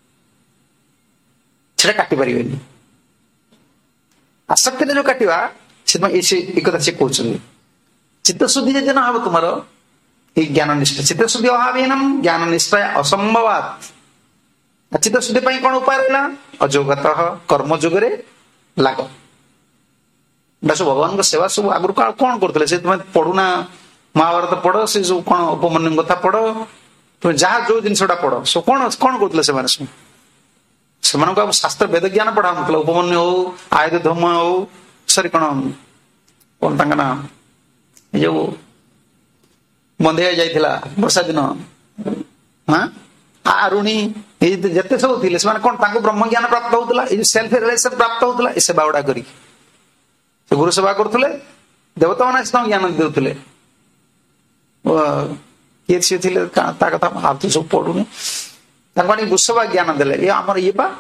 ସେଟା କାଟି ପାରିବେନି। ଆସକ୍ତିରେ ଯୋଉ କାଟିବା, ସେଥିପାଇଁ ଏ କଥା ସେ କହୁଛନ୍ତି। ଚିତ୍ତଶୁଦ୍ଧି ଯଦି ନ ହବ ତୁମର ଏଇ ଜ୍ଞାନ ନିଷ୍ଠା, ଚିତ୍ତଶୁଦ୍ଧି ଅଭାବୀନମ୍ ଜ୍ଞାନ ନିଷ୍ଠା ଅସମ୍ଭବାତ। ଚିତ୍ତଶୁଦ୍ଧି ପାଇଁ କଣ ଉପାୟ ରହିଲା, ଅଯୋଗତଃ କର୍ମ ଯୋଗରେ ଲାଗ। ଏଟା ସବୁ ଭଗବାନଙ୍କ ସେବା। ସବୁ ଆଗରୁ କଣ କରୁଥିଲେ, ସେ ତୁମେ ପଢୁନା ମହାଭାରତ ପଢ, ସେ ସବୁ କଣ ଉପମନ୍ୟୁ କଥା ପଢ, ତୁମେ ଯାହା ଯୋଉ ଜିନିଷଟା ପଢ, ସବୁ କଣ କଣ କରୁଥିଲେ ସେମାନେ ସବୁ, ସେମାନଙ୍କୁ ଆଉ ଶାସ୍ତ୍ର ବେଦ ଜ୍ଞାନ ପଢାଉନଥିଲା। ଉପମନ୍ୟୁ ହଉ, ଆୟୁଧ ଧର୍ମ ହଉ, ସରି କଣ କଣ ତାଙ୍କ ନା, ଏ ଯୋଉ ବନ୍ଧେଇ ଯାଇଥିଲା ବର୍ଷା ଦିନ, ହଁ ଆରୁଣୀ, ଏଇ ଯେତେ ସବୁ ଥିଲେ ସେମାନେ କଣ, ତାଙ୍କୁ ବ୍ରହ୍ମ ଜ୍ଞାନ ପ୍ରାପ୍ତ ହଉଥିଲା, ଏଇ ସେଲ୍ଫ ରିୟଲାଇଜେସନ ପ୍ରାପ୍ତ ହଉଥିଲା ଏ ସେବା ଗୁଡା କରିକି। ସେ ଗୁରୁ ସେବା କରୁଥିଲେ, ଦେବତା ମାନେ ତାଙ୍କୁ ଜ୍ଞାନ ଦେଉଥିଲେ। କିଏ ସିଏ ଥିଲେ ତା କଥା ଆଉ ତ ସବୁ ପଢୁନି, ତାଙ୍କୁ ଆଣି ବୃଷଭ ଜ୍ଞାନ ଦେଲେ। ଏ ଆମର ଇଏ ବା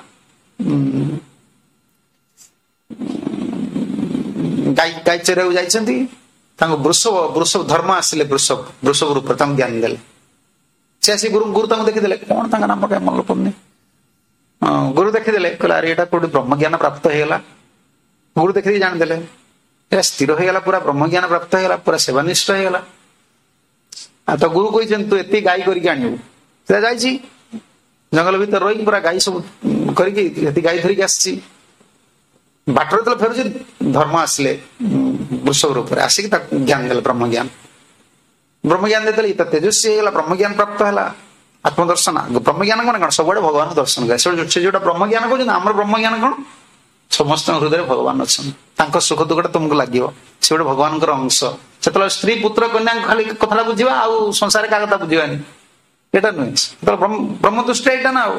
ଗାଈ ଗାଈ ଚରେଇବାକୁ ଯାଇଛନ୍ତି, ତାଙ୍କୁ ବୃଷଭ ବୃଷଭ ଧର୍ମ ଆସିଲେ, ବୃଷଭ ବୃଷଭ ରୂପରେ ତାଙ୍କୁ ଜ୍ଞାନ ଦେଲେ। ସେ ଆସି ଗୁରୁ ଗୁରୁ ତାଙ୍କୁ ଦେଖିଦେଲେ, କଣ ତାଙ୍କ ନାମ କାଇଁ ମନେ ପଡୁନି, गुरु देखीदे कहला अरे एटा कोठी ब्रह्म ज्ञान प्राप्त होगला गुरु देखी जाणीदे एटा स्थिर होगला पूरा ब्रह्म ज्ञान प्राप्त होगला पूरा सेवानिष्ठ होगला आ तो गुरु कही तू एति गाई करके आणिबू से जाइछि जंगल भीतर रही पूरा गाई सब करके एति गाई धरिक आसी बाटर तो फेरुछि धर्म आसले वृषभ रूप आसिक ज्ञान देले ब्रह्म ज्ञान ब्रह्म ज्ञान देते तेजस्वी होगा ब्रह्म ज्ञान प्राप्त है आत्मदर्शन ब्रह्म ज्ञान कौन कौन सब भगवान दर्शन करे से जो ब्रह्म ज्ञान कौन आम ब्रह्म ज्ञान कौन समस्त हृदय भगवान अच्छा सुख दुखटा तुमको लगे से गोटे भगवान अंश से स्त्री पुत्र कन्या खाली कथा बुझा आउ संसार क्या कथा बुझानी यहाँ नुहे ब्रह्म दृष्टि यहाँ ना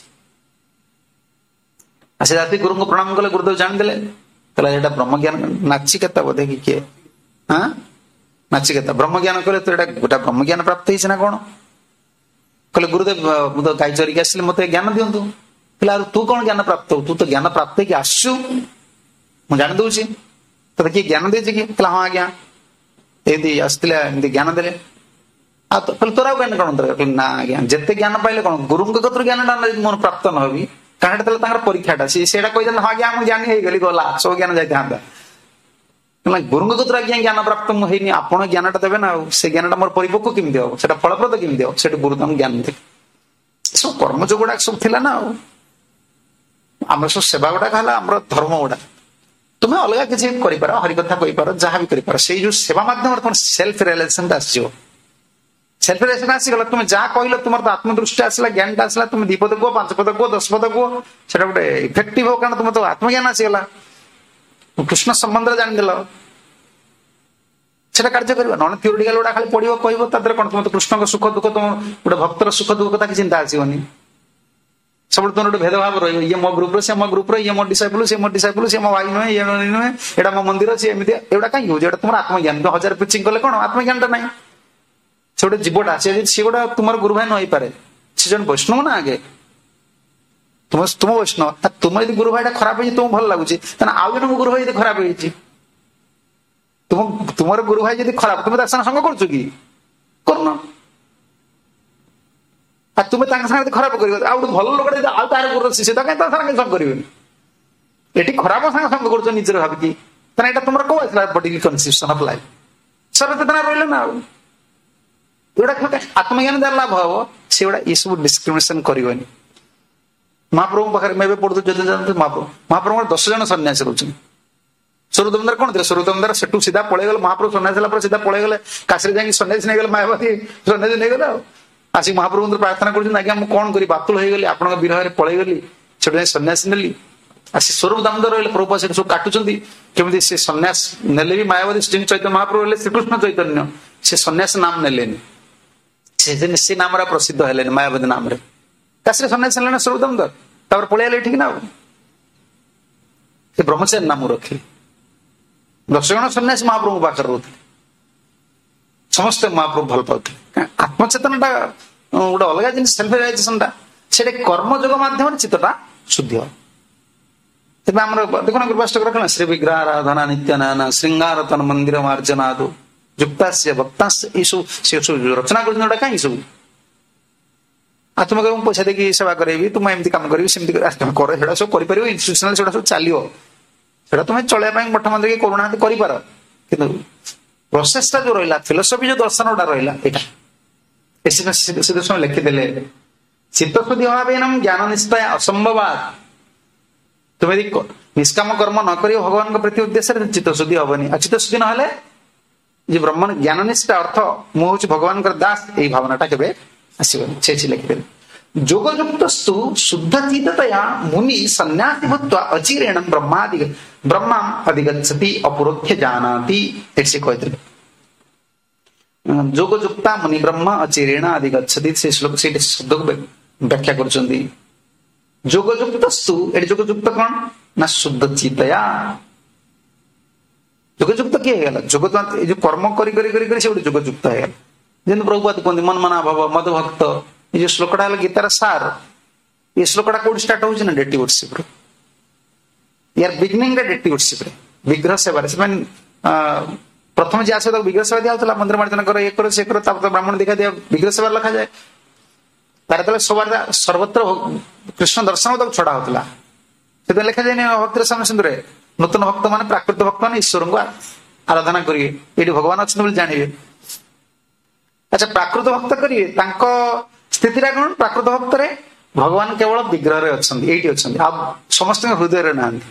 से जाति गुरु को प्रणाम कले गुरुदेव जाणीदे कहला यहाँ ब्रह्म ज्ञान नाचिकेता बोधे कि किए हाँ नाचिकेता ब्रह्म ज्ञान कहले तो गोटा ब्रह्म ज्ञान प्राप्त होना कौन कहले गुरुदेव मु तो गाई चरिक आसिले मत ज्ञान दिंतु कहला तू कौन ज्ञान प्राप्त हो तू तो ज्ञान प्राप्त है आसु मुझे जानी दूसरी तो किए ज्ञान दे कि हाँ आज्ञा ये आसते ज्ञान देले आ तो कहले तोरा ज्ञान कौन कहले ना आज्ञा जिते ज्ञान पाइले कौन गुरु कतर ज्ञान मोर प्राप्त न होबी कारण परीक्षा सी कही हाँ आज्ञा मुझे जानी है गली गला सब ज्ञान जाता गुरु कतर आज्ञा ज्ञान प्राप्त मुझे आपण ज्ञानटा देवे ना से ज्ञानटा मोर परिपक्व केमी हम से फलप्रद केमी हम से गुरु तुम ज्ञान दे सब कर्मज गुड़ा सब थिला ना आम सब सेवा गुड़ाक आम धर्म गुड़ा तुम्हें अलग किसी कर हरिकथा कहीपर जहाँ भी कर से जो सेवा मध्यम तुम सेल्फ रियलाइजेशन आसो सेल्फ रियलाइजेशन आसीगला तुम जहाँ कहल तुम तो आत्मदृष्टि आसला ज्ञानटा आसला तुम दीपद कह पांच पद कह दस पद कह से गोटे इफेक्टिव हो कारण तुम तो आत्मज्ञान आसीगला कृष्ण संबंध जानीदेल से कार्य कर ना थियोरिटिकल गुड़ा खाली पढ़ो कह कौन तुम तो कृष्ण सुख दुख तुम गोटे भक्तर सुख दुख कथा चिंता आसोनी सब तुम गोटे भेदभाव रही ये मो ग्रुप से मो ग्रुप ये मो डिसाइपल से मो डिसाइपल से मो भाई नुहे ये नुहे यहाँ मो मंदिर से एमती एवं कहीं हो तुम आत्मज्ञान तुम हजार पिचिंग कले कौन आत्मज्ञान ना से गोटे जीवटा सी गोटा तुम गुरु भाई नई पारे से जन वैष्णव ना आगे तुम तुम वैष्णव तुम यदि गुरु भाई खराब हो तुम भल लगुच आउ जन गुरु भाई खराब हो तुम तुम गुरु भाई जब खराब तुम संग कर तुम्हें खराब कर भल लोक तार गुरु शिष्य तो कहीं संग कर खराब संग संग कर निजर भाविकी यहाँ तुम कौ आसला बॉडी कन्फ्यूजन ऑफ लाइफ सर्वचेतना रही ना जोड़ा आत्मज्ञान द्वारा लाभ हम से गुड़ा ये सब डिस्क्रिमिनेशन करनी महाप्रभु पाखे मैं पढ़ू जो जानते महाप्रभु महाप्रभु दस जन सन्यासी रोचे स्वरूपदार कौन थे स्वरूपदार सेठू सीधा पड़े गले महाप्रभु सन्यासी सीधा पड़े गले काशी जाकि सन्यासी नहीं गले मायावती सन्यासी नहीं गले आसिक महाप्रभु प्रार्थना कर आज्ञा मुझे कौन करी बातुल हो गली आप विरह पड़े गली से सन्यासी नेली आसी स्वरूप दामोदर रही प्रभु से सब काटुंट केमी से सन्यास नेले भी मायावती श्री चैतन्य महाप्रभु श्रीकृष्ण चैतन्य से सन्यास नाम नेले से नाम प्रसिद्ध है मायावती नाम काशी सन्यास ने स्वरूप दामोदर पलैले ठीक ना ब्रह्मचारी नाम रखिले दस जन सन्यासी महाप्रभु पाखे रोते समस्त महाप्रभु भल पाते आत्मचेतनाटा गोटे अलग जिन सेल्फ रियलाइजेशनटा से कर्मयोग मध्यम चित्तटा शुद्धि हो देखो कृपाष्टक रखना श्री विग्रह आराधना नित्यानयन श्रृंगार तन मंदिर मार्जनादो युक्ता भक्ता सब रचना कर कहीं सब आ तुम कह पैसा देखिए सेवा करेबी तुम एमती काम करी कर सब कर इन्स्टिट्यूशनल सब चलो से तुम्हें चलने मठ मंदिर करूना कर प्रोसेसटा जो रहा फिलोसफी जो दर्शन गुटा रहा यहाँ लिखिदे चित्तशुद्धि अभाव ज्ञान निष्ठा असंभवात तुम यदि निष्काम कर्म न कर भगवान प्रति उद्देश्य चित्तशुद्धि हेनी आ चित्तशुद्धि ना ब्रह्म ज्ञान निष्ठा अर्थ मुझे भगवान दास यही भावनाटा के आसबनी से लिखिदे जोगयुक्तस्तु शुद्ध चित्ततया मुनि सन्यासी भूत्वा अचिरेण ब्रह्मादि ब्रह्मा अधिगच्छति अपरोक्ष जानाति ऐसे कहते जोगयुक्ता मुनि ब्रह्म अचिरेण अधिगच्छति से श्लोक से शब्द को व्याख्या करछन्ती जोगयुक्तस्तु एटी जोगयुक्त कौन ना शुद्ध चित्तया जोगयुक्त किए गला जोग जो कर्म करी करी करी करी से गोटे जोगयुक्त है जेन प्रभुपाद कहते मन मना भाव मद भक्त ये जो श्लोकटा है गीतार सार ये श्लोकटा कौट स्टार्ट हो डेटी वर्शिप यार बिगिनिंग डेटी वर्शिप विग्रह सेवा प्रथम जी आस विग्रह सेवा दिया मंदिर मार्जन कर ये कर से कर ब्राह्मण दिखा दिया विग्रह सेवा लिखा जाए ତାର ଯେତେବେଳେ ସବାର ସର୍ବତ୍ର କୃଷ୍ଣ ଦର୍ଶନ ତାକୁ ଛଡା ହଉଥିଲା, ସେଥିପାଇଁ ଲେଖାଯାଇନି ଭକ୍ତିର ସ୍ୱାମୀ ସିନ୍ଧୁରେ, ନୂତନ ଭକ୍ତ ମାନେ ପ୍ରାକୃତ ଭକ୍ତ ମାନେ ଈଶ୍ୱରଙ୍କୁ ଆରାଧନା କରିବେ, ଏଇଠି ଭଗବାନ ଅଛନ୍ତି ବୋଲି ଜାଣିବେ। ଆଚ୍ଛା, ପ୍ରାକୃତ ଭକ୍ତ କରିବେ, ତାଙ୍କ ସ୍ଥିତିଟା କଣ? ପ୍ରାକୃତ ଭକ୍ତରେ ଭଗବାନ କେବଳ ବିଗ୍ରହରେ ଅଛନ୍ତି, ଏଇଠି ଅଛନ୍ତି, ଆଉ ସମସ୍ତଙ୍କ ହୃଦୟରେ ନାହାନ୍ତି।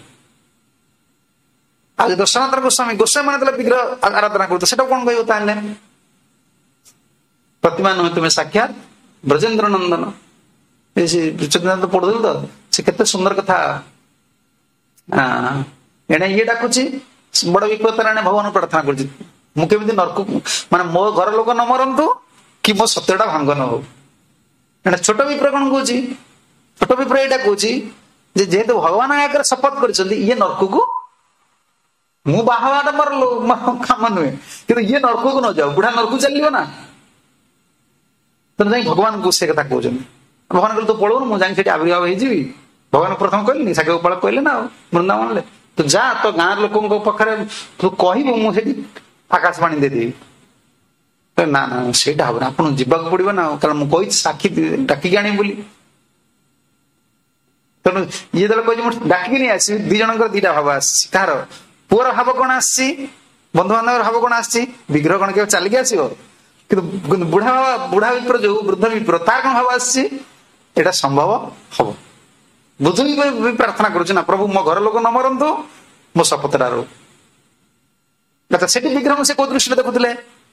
ଆଉ ଦର୍ଶନାଥର ଗୋସ୍ୱାମୀ ଗୋସ୍ୱାମୀ ମାନେ ଯେତେବେଳେ ବିଗ୍ରହ ଆରାଧନା କରୁଛ, ସେଟା କଣ କହିବ ତାହେଲେ? ପ୍ରତିମା ନୁହେଁ ତୁମେ ସାକ୍ଷାତ ବ୍ରଜେନ୍ଦ୍ର ନନ୍ଦନ। ଚନ୍ଦ୍ରନାଥ ପଢୁଥିଲୁ ତ, ସେ କେତେ ସୁନ୍ଦର କଥା। ଏଣେ ଇଏ ଡାକୁଛି ବଡ ବିପଦରେ, ଏଣେ ଭଗବାନ ପ୍ରାର୍ଥନା କରୁଛି ମୁଁ କେମିତି ନର୍କ ମାନେ ମୋ ଘର ଲୋକ ନ ମରନ୍ତୁ କି ମୋ ସତ୍ୟଟା ଭାଙ୍ଗ ନ ହଉ। ଏଣେ ଛୋଟ ବିପ୍ର କଣ କହୁଛି? ଛୋଟ ବିପ୍ର ଏଇଟା କହୁଛି ଯେ ଯେହେତୁ ଭଗବାନ ଆଗରେ ଶପଥ କରିଛନ୍ତି, ଇଏ ନର୍କକୁ ମୁଁ ବାହାବାଟା ମୋର କାମ ନୁହେଁ, କିନ୍ତୁ ଇଏ ନର୍କକୁ ନ ଯାଉ, ବୁଢା ନର୍କକୁ ଚାଲିବ ନା। ତେଣୁ ଯାଇ ଭଗବାନଙ୍କୁ ସେ କଥା କହୁଛନ୍ତି। ଭଗବାନ କହିଲେ ତୁ ପଳଉନୁ, ମୁଁ ଯାଇକି ସେଠି ଆବିର୍ଭାବ ହେଇଯିବି। ଭଗବାନ ପ୍ରଥମ କହିଲେନି, ସାକ୍ଷୀ ଗୋପାଳ କହିଲେ ନା ଆଉ ବୃନ୍ଦାବନରେ, ତୁ ଯା ତୋ ଗାଁ ଲୋକଙ୍କ ପାଖରେ ତୁ କହିବୁ, ମୁଁ ସେଠି ଆକାଶବାଣୀ ଦେଇଦେବି। ନା ନା ସେଇଟା ହବନି, ଆପଣଙ୍କୁ ଯିବାକୁ ପଡିବ ନା, କାରଣ ମୁଁ କହିଛି ସାକ୍ଷୀ ଡାକିକି ଆଣିବି ବୋଲି। ତେଣୁ ଇଏ ଯେତେବେଳେ କହିଛି ମୁଁ ଡାକିକି ନେଇ ଆସିବି, ଦି ଜଣଙ୍କର ଦିଟା ଭାବ ଆସିଛି। କାହାର? ପୁଅର ଭାବ କଣ ଆସିଛି? ବନ୍ଧୁବାନ୍ଧବର ଭାବ କଣ ଆସିଛି? ବିଗ୍ରହ କଣ କେବେ ଚାଲିକି ଆସିବ? କିନ୍ତୁ ବୁଢା ବୁଢା ବିପ୍ର ଯୋଉ ବୃଦ୍ଧ ବିପ୍ର, ତାର କଣ ଭାବ ଆସିଛି? ଏଇଟା ସମ୍ଭବ ହବ। ବୁଝୁ ବି ପ୍ରାର୍ଥନା କରୁଛି ନା, ପ୍ରଭୁ ମୋ ଘର ଲୋକ ନ ମରନ୍ତୁ, ମୋ ଶପଥଟା ରହୁ। ଆଚ୍ଛା, ସେଠି ବିଗ୍ରହ ସେ କୋଉ ଦୃଷ୍ଟିରେ ଦେଖୁଥିଲେ?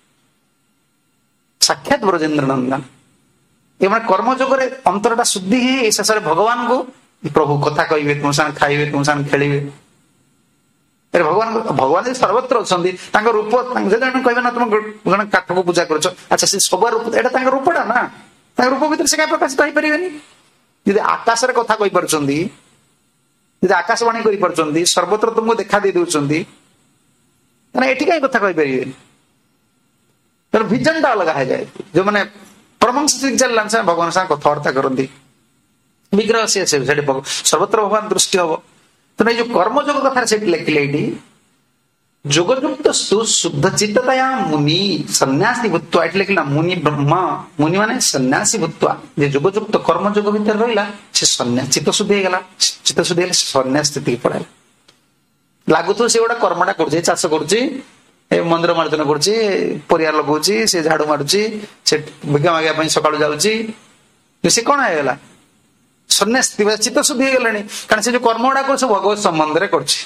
ସାକ୍ଷାତ ବ୍ରଜେନ୍ଦ୍ର ନନ୍ଦନ। ଏମାନେ କର୍ମଯୋଗରେ ଅନ୍ତରଟା ଶୁଦ୍ଧି ହେଇ ଶେଷରେ ଭଗବାନଙ୍କୁ ପ୍ରଭୁ କଥା କହିବେ, ତୁମ ସାଙ୍ଗେ ଖାଇବେ, ତୁମ ସାଙ୍ଗେ ଖେଳିବେ। ଭଗବାନ ଭଗବାନ ସର୍ବତ୍ର ଅଛନ୍ତି, ତାଙ୍କ ରୂପ ଜଣେ କହିବେ ନା ତମେ ଜଣେ କାଠକୁ ପୂଜା କରୁଛ, ଆଚ୍ଛା ସେ ସବୁ ରୂପ, ଏଇଟା ତାଙ୍କ ରୂପଟା ନା, ତାଙ୍କ ରୂପ ଭିତରେ ସେ କାହିଁ ପ୍ରକାଶିତ ହେଇପାରିବେନି? ଯଦି ଆକାଶରେ କଥା କହିପାରୁଛନ୍ତି, ଯଦି ଆକାଶବାଣୀ କରିପାରୁଛନ୍ତି, ସର୍ବତ୍ର ତୁମକୁ ଦେଖା ଦେଇ ଦଉଛନ୍ତି, ତାହେଲେ ଏଠି କାହିଁ କଥା କହିପାରିବେନି? ତେଣୁ ଭିଜନ ଟା ଅଲଗା ହେଇଯାଏ। ଯୋଉମାନେ ପରମଂଶ ଚାଲିଲା ଭଗବାନ ସାଙ୍ଗେ କଥାବାର୍ତ୍ତା କରନ୍ତି, ବିଗ୍ରହ ସିଏ ସେଠି ସର୍ବତ୍ର ଭଗବାନ ଦୃଷ୍ଟି ହବ। ତେଣୁ ଏଇ ଯୋଉ କର୍ମଯୋଗ କଥାରେ ସେଠି ଲେଖିଲେ, ଏଇଠି ଯୋଗଯୁକ୍ତ ଶୁଦ୍ଧ ଚିତ୍ତତୟା ମୁନି ସନ୍ନ୍ୟାସୀ ଭୂତ୍ୱା, ଏଠି ଲେଖିଲା ମୁନି ବ୍ରହ୍ମ, ମୁନି ମାନେ ସନ୍ନ୍ୟାସୀ ଭୂତ୍ୱା। ଯେ ଯୋଗଯୁକ୍ତ କର୍ମଯୋଗ ଭିତରେ ରହିଲା, ସେ ସନ୍ନ୍ୟାସ ଚିତ୍ତ ଶୁଦ୍ଧି ହେଇଗଲା, ଚିତ୍ତ ଶୁଦ୍ଧି ହେଲେ ସନ୍ନ୍ୟାସ ସ୍ଥିତିକି ପଳାଇଲା। ଲାଗୁଥିବ ସେ ଗୋଟେ କର୍ମଟା କରୁଛି, ଚାଷ କରୁଛି, ଏ ମନ୍ଦିର ମାର୍ଜନ କରୁଛି, ପରିବା ଲଗାଉଛି, ସେ ଝାଡୁ ମାରୁଛି, ସେ ଭିକ୍ଷା ମାଗିବା ପାଇଁ ସକାଳୁ ଯାଉଛି, ସେ କଣ ହେଇଗଲା? ସନ୍ନ୍ୟାସ ଚିତ୍ତ ଶୁଦ୍ଧି ହେଇଗଲାଣି। କାରଣ ସେ ଯୋଉ କର୍ମ ଗୁଡାକ ସବୁ ଭଗବତ ସମ୍ବନ୍ଧରେ କରୁଛି।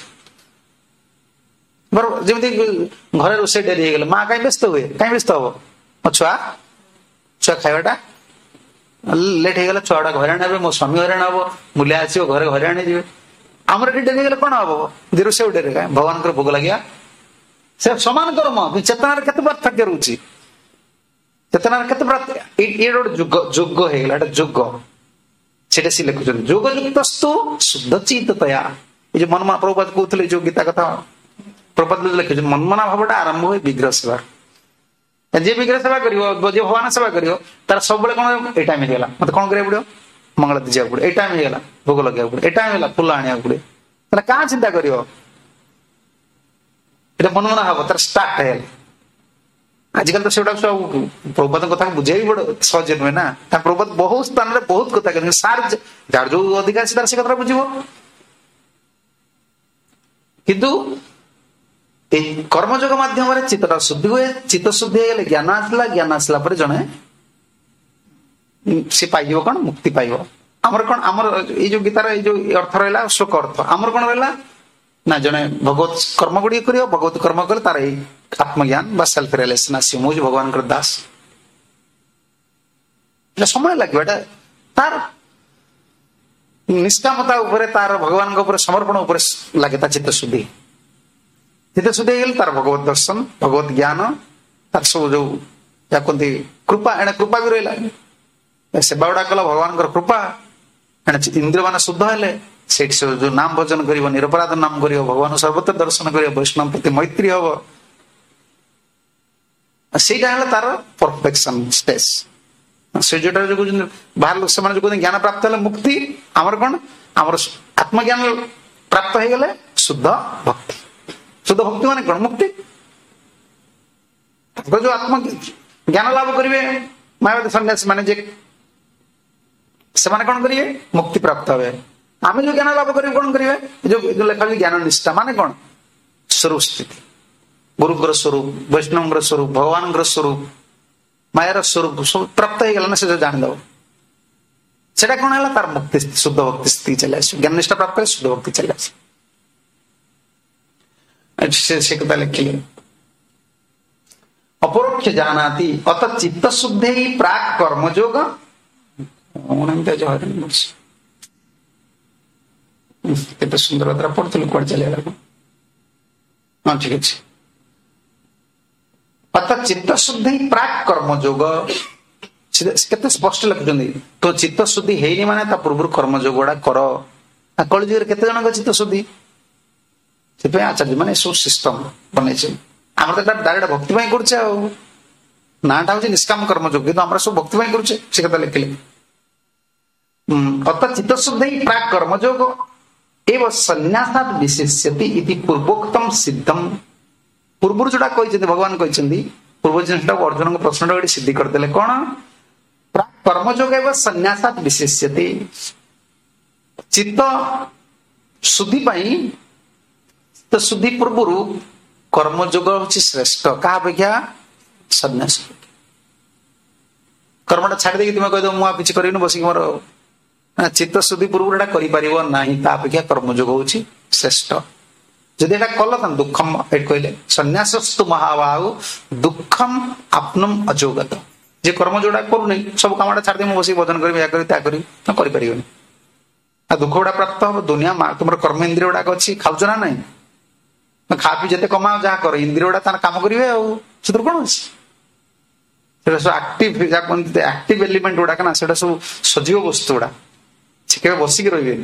ଯେମିତି ଘରେ ରୋଷେଇ ଡେରି ହେଇଗଲା, ମା କାହିଁ ବ୍ୟସ୍ତ ହୁଏ? କାହିଁ ବ୍ୟସ୍ତ ହବ? ମୋ ଛୁଆ ଛୁଆ ଖାଇବାଟା ଲେଟ୍ ହେଇଗଲା, ଛୁଆ ଗୁଡାକ ହଇରାଣ ହେବେ, ମୋ ସ୍ୱାମୀ ହଇରାଣ ହବ, ମୂଲ୍ୟ ଆସିବ, ଘରେ ହଇରାଣ ହେଇଯିବେ। ଆମର ଏଠି ଡେରି ହେଇଗଲେ କଣ ହବ? ଯେ ରୋଷେଇ ଡେରି କାହିଁ? ଭଗବାନଙ୍କର ଭୋଗ ଲାଗିବା ସେ ସମାନ କର୍ମ, ଚେତନାର କେତେ ପାର୍ଥକ୍ୟ ରହୁଛି? ଚେତନାର କେତେ ପାର୍ଥକ୍ୟ? ଏଇଟା ଗୋଟେ ଯୁଗ ଯୋଗ ହେଇଗଲା, ଏଟା ଯୋଗ। ସେଟା ସେ ଲେଖୁଛନ୍ତି ଯୋଗ ଯୁକ୍ତସ୍ତୁ ଶୁଦ୍ଧ ଚିତ୍ତତୟା। ଏଇ ଯୋଉ ମନମନା ପ୍ରଭୁପାଦ କହୁଥିଲେ ଯୋଉ ଗୀତା କଥା, ପ୍ରଭୁପାଦ ଲେଖୁଛନ୍ତି ମନମନା ଭାବଟା ଆରମ୍ଭ ହୁଏ ବିଗ୍ରହ ସେବା। ଯିଏ ବିଗ୍ରହ ସେବା କରିବ, ଯିଏ ଭଗବାନ ସେବା କରିବ, ତାର ସବୁବେଳେ କଣ ଏଇ ଟାଇମ ହେଇଗଲା, ମତେ କଣ କରିବାକୁ ପଡିବ? ମଙ୍ଗଳ ଯିବାକୁ ପଡିବ, ଏଇ ଟାଇମ ହେଇଗଲା ଭୋଗ ଲଗେଇବାକୁ ପଡିବ, ଏଇ ଟାଇମ ହେଲା ଫୁଲ ଆଣିବାକୁ ପଡିବ। ତାହେଲେ କାହା ଚିନ୍ତା କରିବ? ଏଟା ମନମନା ଭାବ ତାର ଷ୍ଟାର୍ଟ ହେଇଗଲା। ଆଜିକାଲି ତ ସେଗୁଡା ସବୁ ପ୍ରଭୁପାଦଙ୍କ କଥା ବୁଝେଇ ବଡ ସହଜ ନୁହେଁ ନା। ତା ପ୍ରଭୁପାଦ ବହୁତ ସ୍ଥାନରେ ବହୁତ କଥା କହିଛନ୍ତି, ସାର୍ ଯାର ଯୋଉ ଅଧିକାର ଅଛି ତାର ସେ କଥା ବୁଝିବ। କିନ୍ତୁ এই কর্মযোগ মাধ্যমে চিত্তটা শুদ্ধি হুয়ে, চিত্ত শুদ্ধি হয়ে গেলে জ্ঞান আসলা, জ্ঞান আসলা পরে জনে সে পাইব কଣ? মুক্তি পাইব। আমার কଣ আমার এই যে গীতার এই যে অর্থ রহিলা শ্লোক অর্থ, আমার কଣ রহিলা না জনে ভগবত কর্ম গুড়িয়ে করিব, ভগবত কর্ম কলে তার এই আত্মজ্ঞান বা সেলফ রিয়েলাইজেশন আসিব, মু যে ভগবানଙ୍କର দাস। এটা সময় লাগবে, এটা তার নিষ্কামতা উপরে, তার ভগবানଙ୍କ উপরে সমর্পণ উপরে লাগে তা চিত্ত শুদ্ধি। চিত্ত শুদ্ধি ହେଇଗଲେ ତାର ଭଗବତ ଦର୍ଶନ, ଭଗବତ ଜ୍ଞାନ, ତାର ସବୁ ଯୋଉ ଯାହା କୁହନ୍ତି କୃପା, ଏଣେ କୃପା ବି ରହିଲା। ସେବା ଗୁଡା କଲା ଭଗବାନଙ୍କର କୃପା, ଏଣେ ଇନ୍ଦ୍ରିୟ ମାନେ ଶୁଦ୍ଧ ହେଲେ, ସେଇଠି ସବୁ ଯୋଉ ନାମ ଭଜନ କରିବ, ନିରପରାଧ ନାମ କରିବ, ଭଗବାନ ସର୍ବତ୍ର ଦର୍ଶନ କରିବ, ବୈଷ୍ଣବ ପ୍ରତି ମୈତ୍ରୀ ହବ, ସେଇଟା ହେଲା ତାର ପରଫେକ୍ସନ ଷ୍ଟେଜ। ସେ ଯୋଉଟା ଯୋଉ କହୁଛନ୍ତି ବାହାର ଲୋକ ସେମାନେ ଯୋଉ କହୁଛନ୍ତି ଜ୍ଞାନ ପ୍ରାପ୍ତ ହେଲେ ମୁକ୍ତି, ଆମର କଣ? ଆମର ଆତ୍ମଜ୍ଞାନ ପ୍ରାପ୍ତ ହେଇଗଲେ ଶୁଦ୍ଧ ଭକ୍ତି। ଶୁଦ୍ଧ ଭକ୍ତି ମାନେ କଣ? ମୁକ୍ତି। ଯୋଉ ଆତ୍ମ ଜ୍ଞାନ ଲାଭ କରିବେ ମାୟାବାଦୀ ସନ୍ନ୍ୟାସୀ ମାନେ, ଯେ ସେମାନେ କଣ କରିବେ? ମୁକ୍ତି ପ୍ରାପ୍ତ ହେବେ। ଆମେ ଯୋଉ ଜ୍ଞାନ ଲାଭ କରିବୁ କଣ କରିବେ? ଯୋଉ ଲେଖା ଜ୍ଞାନ ନିଷ୍ଠା ମାନେ କଣ? ସ୍ୱରୂପ ସ୍ଥିତି, ଗୁରୁଙ୍କର ସ୍ୱରୂପ, ବୈଷ୍ଣବଙ୍କର ସ୍ୱରୂପ, ଭଗବାନଙ୍କର ସ୍ୱରୂପ, ମାୟାର ସ୍ୱରୂପ ସବୁ ପ୍ରାପ୍ତ ହେଇଗଲା ନା, ସେ ଯୋଉ ଜାଣିଦବ ସେଟା କଣ ହେଲା? ତାର ମୁକ୍ତି ସ୍ଥିତି, ଶୁଦ୍ଧ ଭକ୍ତି ସ୍ଥିତି ଚାଲି ଆସିବ। ଜ୍ଞାନ ନିଷ୍ଠା ପ୍ରାପ୍ତ ହେଲେ ଶୁଦ୍ଧ ଭକ୍ତି ଚାଲି ଆସିବ। ସେ କଥା ଲେଖିଲେ ଅପରୋକ୍ଷ ଜାନାତି ଅତ ଚିତ୍ତ ଶୁଦ୍ଧି ପ୍ରାକ୍ କର୍ମଯୋଗ। କେତେ ସୁନ୍ଦର ଦ୍ୱାରା ପଢୁଥିଲୁ, କୁଆଡେ ଚାଲିଗଲା? ହଁ ଠିକ ଅଛି। ଅତ ଚିତ୍ତ ଶୁଦ୍ଧି ପ୍ରାକ୍ କର୍ମଯୋଗ, କେତେ ସ୍ପଷ୍ଟ ଲେଖୁଛନ୍ତି। ତ ଚିତ୍ତ ଶୁଦ୍ଧି ହେଇନି ମାନେ ତା ପୂର୍ବରୁ କର୍ମଯୋଗ ଗୁଡା କର। କଳିଯୁଗରେ କେତେ ଜଣଙ୍କ ଚିତ୍ତ ଶୁଦ୍ଧି? ସେଥିପାଇଁ ଆଚାର୍ଯ୍ୟ ମାନେ ସବୁ ସିଷ୍ଟମ ବନେଇছে। ଆମର ତ ଡାଇରେକ୍ଟ ଭକ୍ତି ପାଇଁ କରୁଛେ, ଆଉ ନାଁଟା ହଉଛି ନିଷ୍କାମ କର୍ମଯୋଗ, କିନ୍ତୁ ଆମର ସବୁ ଭକ୍ତି ପାଇଁ କରୁଛେ। ସେ କଥା ଲେଖିଲେ ଅତ ଚିତ୍ତ ଶୁଦ୍ଧି ପ୍ରାକ୍ କର୍ମଯୋଗ ଏବ ସନ୍ନ୍ୟାସାତ ବିଶେଷ୍ୟତି ଇତି ପୂର୍ବୋକ୍ତମ ସିଦ୍ଧମ। ପୂର୍ବରୁ ଯୋଉଟା କହିଛନ୍ତି ଭଗବାନ କହିଛନ୍ତି, ପୂର୍ବ ଜିନିଷଟାକୁ ଅର୍ଜୁନଙ୍କ ପ୍ରଶ୍ନଟା ଗୋଟେ ସିଦ୍ଧି କରିଦେଲେ। କଣ? ପ୍ରାକ୍ କର୍ମଯୋଗ ଏବ ସନ୍ନ୍ୟାସାତ ବିଶେଷ୍ୟତି। ଚିତ୍ତ ଶୁଦ୍ଧି ପାଇଁ, ତ ଶୁଦ୍ଧି ପୂର୍ବରୁ କର୍ମଯୋଗ ହଉଛି ଶ୍ରେଷ୍ଠ। କାହା ଅପେକ୍ଷା? ସନ୍ନ୍ୟାସ। କର୍ମଟା ଛାଡି ଦେଇକି ତୁମେ କହିଦେବ ମୁଁ ଆଉ କିଛି କରିବିନି ବସିକି ମୋର, ଚିତ୍ତ ଶୁଦ୍ଧି ପୂର୍ବରୁ ଏଟା କରିପାରିବ ନାହିଁ। ତା ଅପେକ୍ଷା କର୍ମଯୋଗ ହଉଛି ଶ୍ରେଷ୍ଠ। ଯଦି ଏଟା କଲ ତାହେଲେ ଦୁଃଖମ, ଏଠି କହିଲେ ସନ୍ନ୍ୟାସସ୍ତୁ ମହାବାହୁ ଦୁଃଖମ ଆପ୍ନମ ଅଯୋଗତ। ଯେ କର୍ମ ଯୋଉଟା କରୁନି, ସବୁ କାମଟା ଛାଡିଦେଇ ମୁଁ ବସିକି ଭଜନ କରିବି, ଏହା କରିବି ତା କରିବି, ତ କରିପାରିବନି। ଆଉ ଦୁଃଖ ଗୁଡା ପ୍ରାପ୍ତ ହବ। ଦୁନିଆ ତୁମର କର୍ମ ଇନ୍ଦ୍ରିୟ ଗୁଡାକ ଅଛି, ଖାଉଛ ନା ନାଇଁ? ଖା ପି ଯେତେ କମାଅ ଯାହା କର, ଇନ୍ଦ୍ରିୟ ଗୁଡା ତାର କାମ କରିବେ, ଆଉ ସେଥିରୁ କଣ ଅଛି? ସେଟା ସବୁ ଆକ୍ଟିଭ, ଯାହା କୁହନ୍ତି ଆକ୍ଟିଭ ଏଲିମେଣ୍ଟ ଗୁଡାକ ନା, ସେଟା ସବୁ ସଜୀବ ବସ୍ତୁ ଗୁଡା। ସେ କେବେ ବସିକି ରହିବେନି।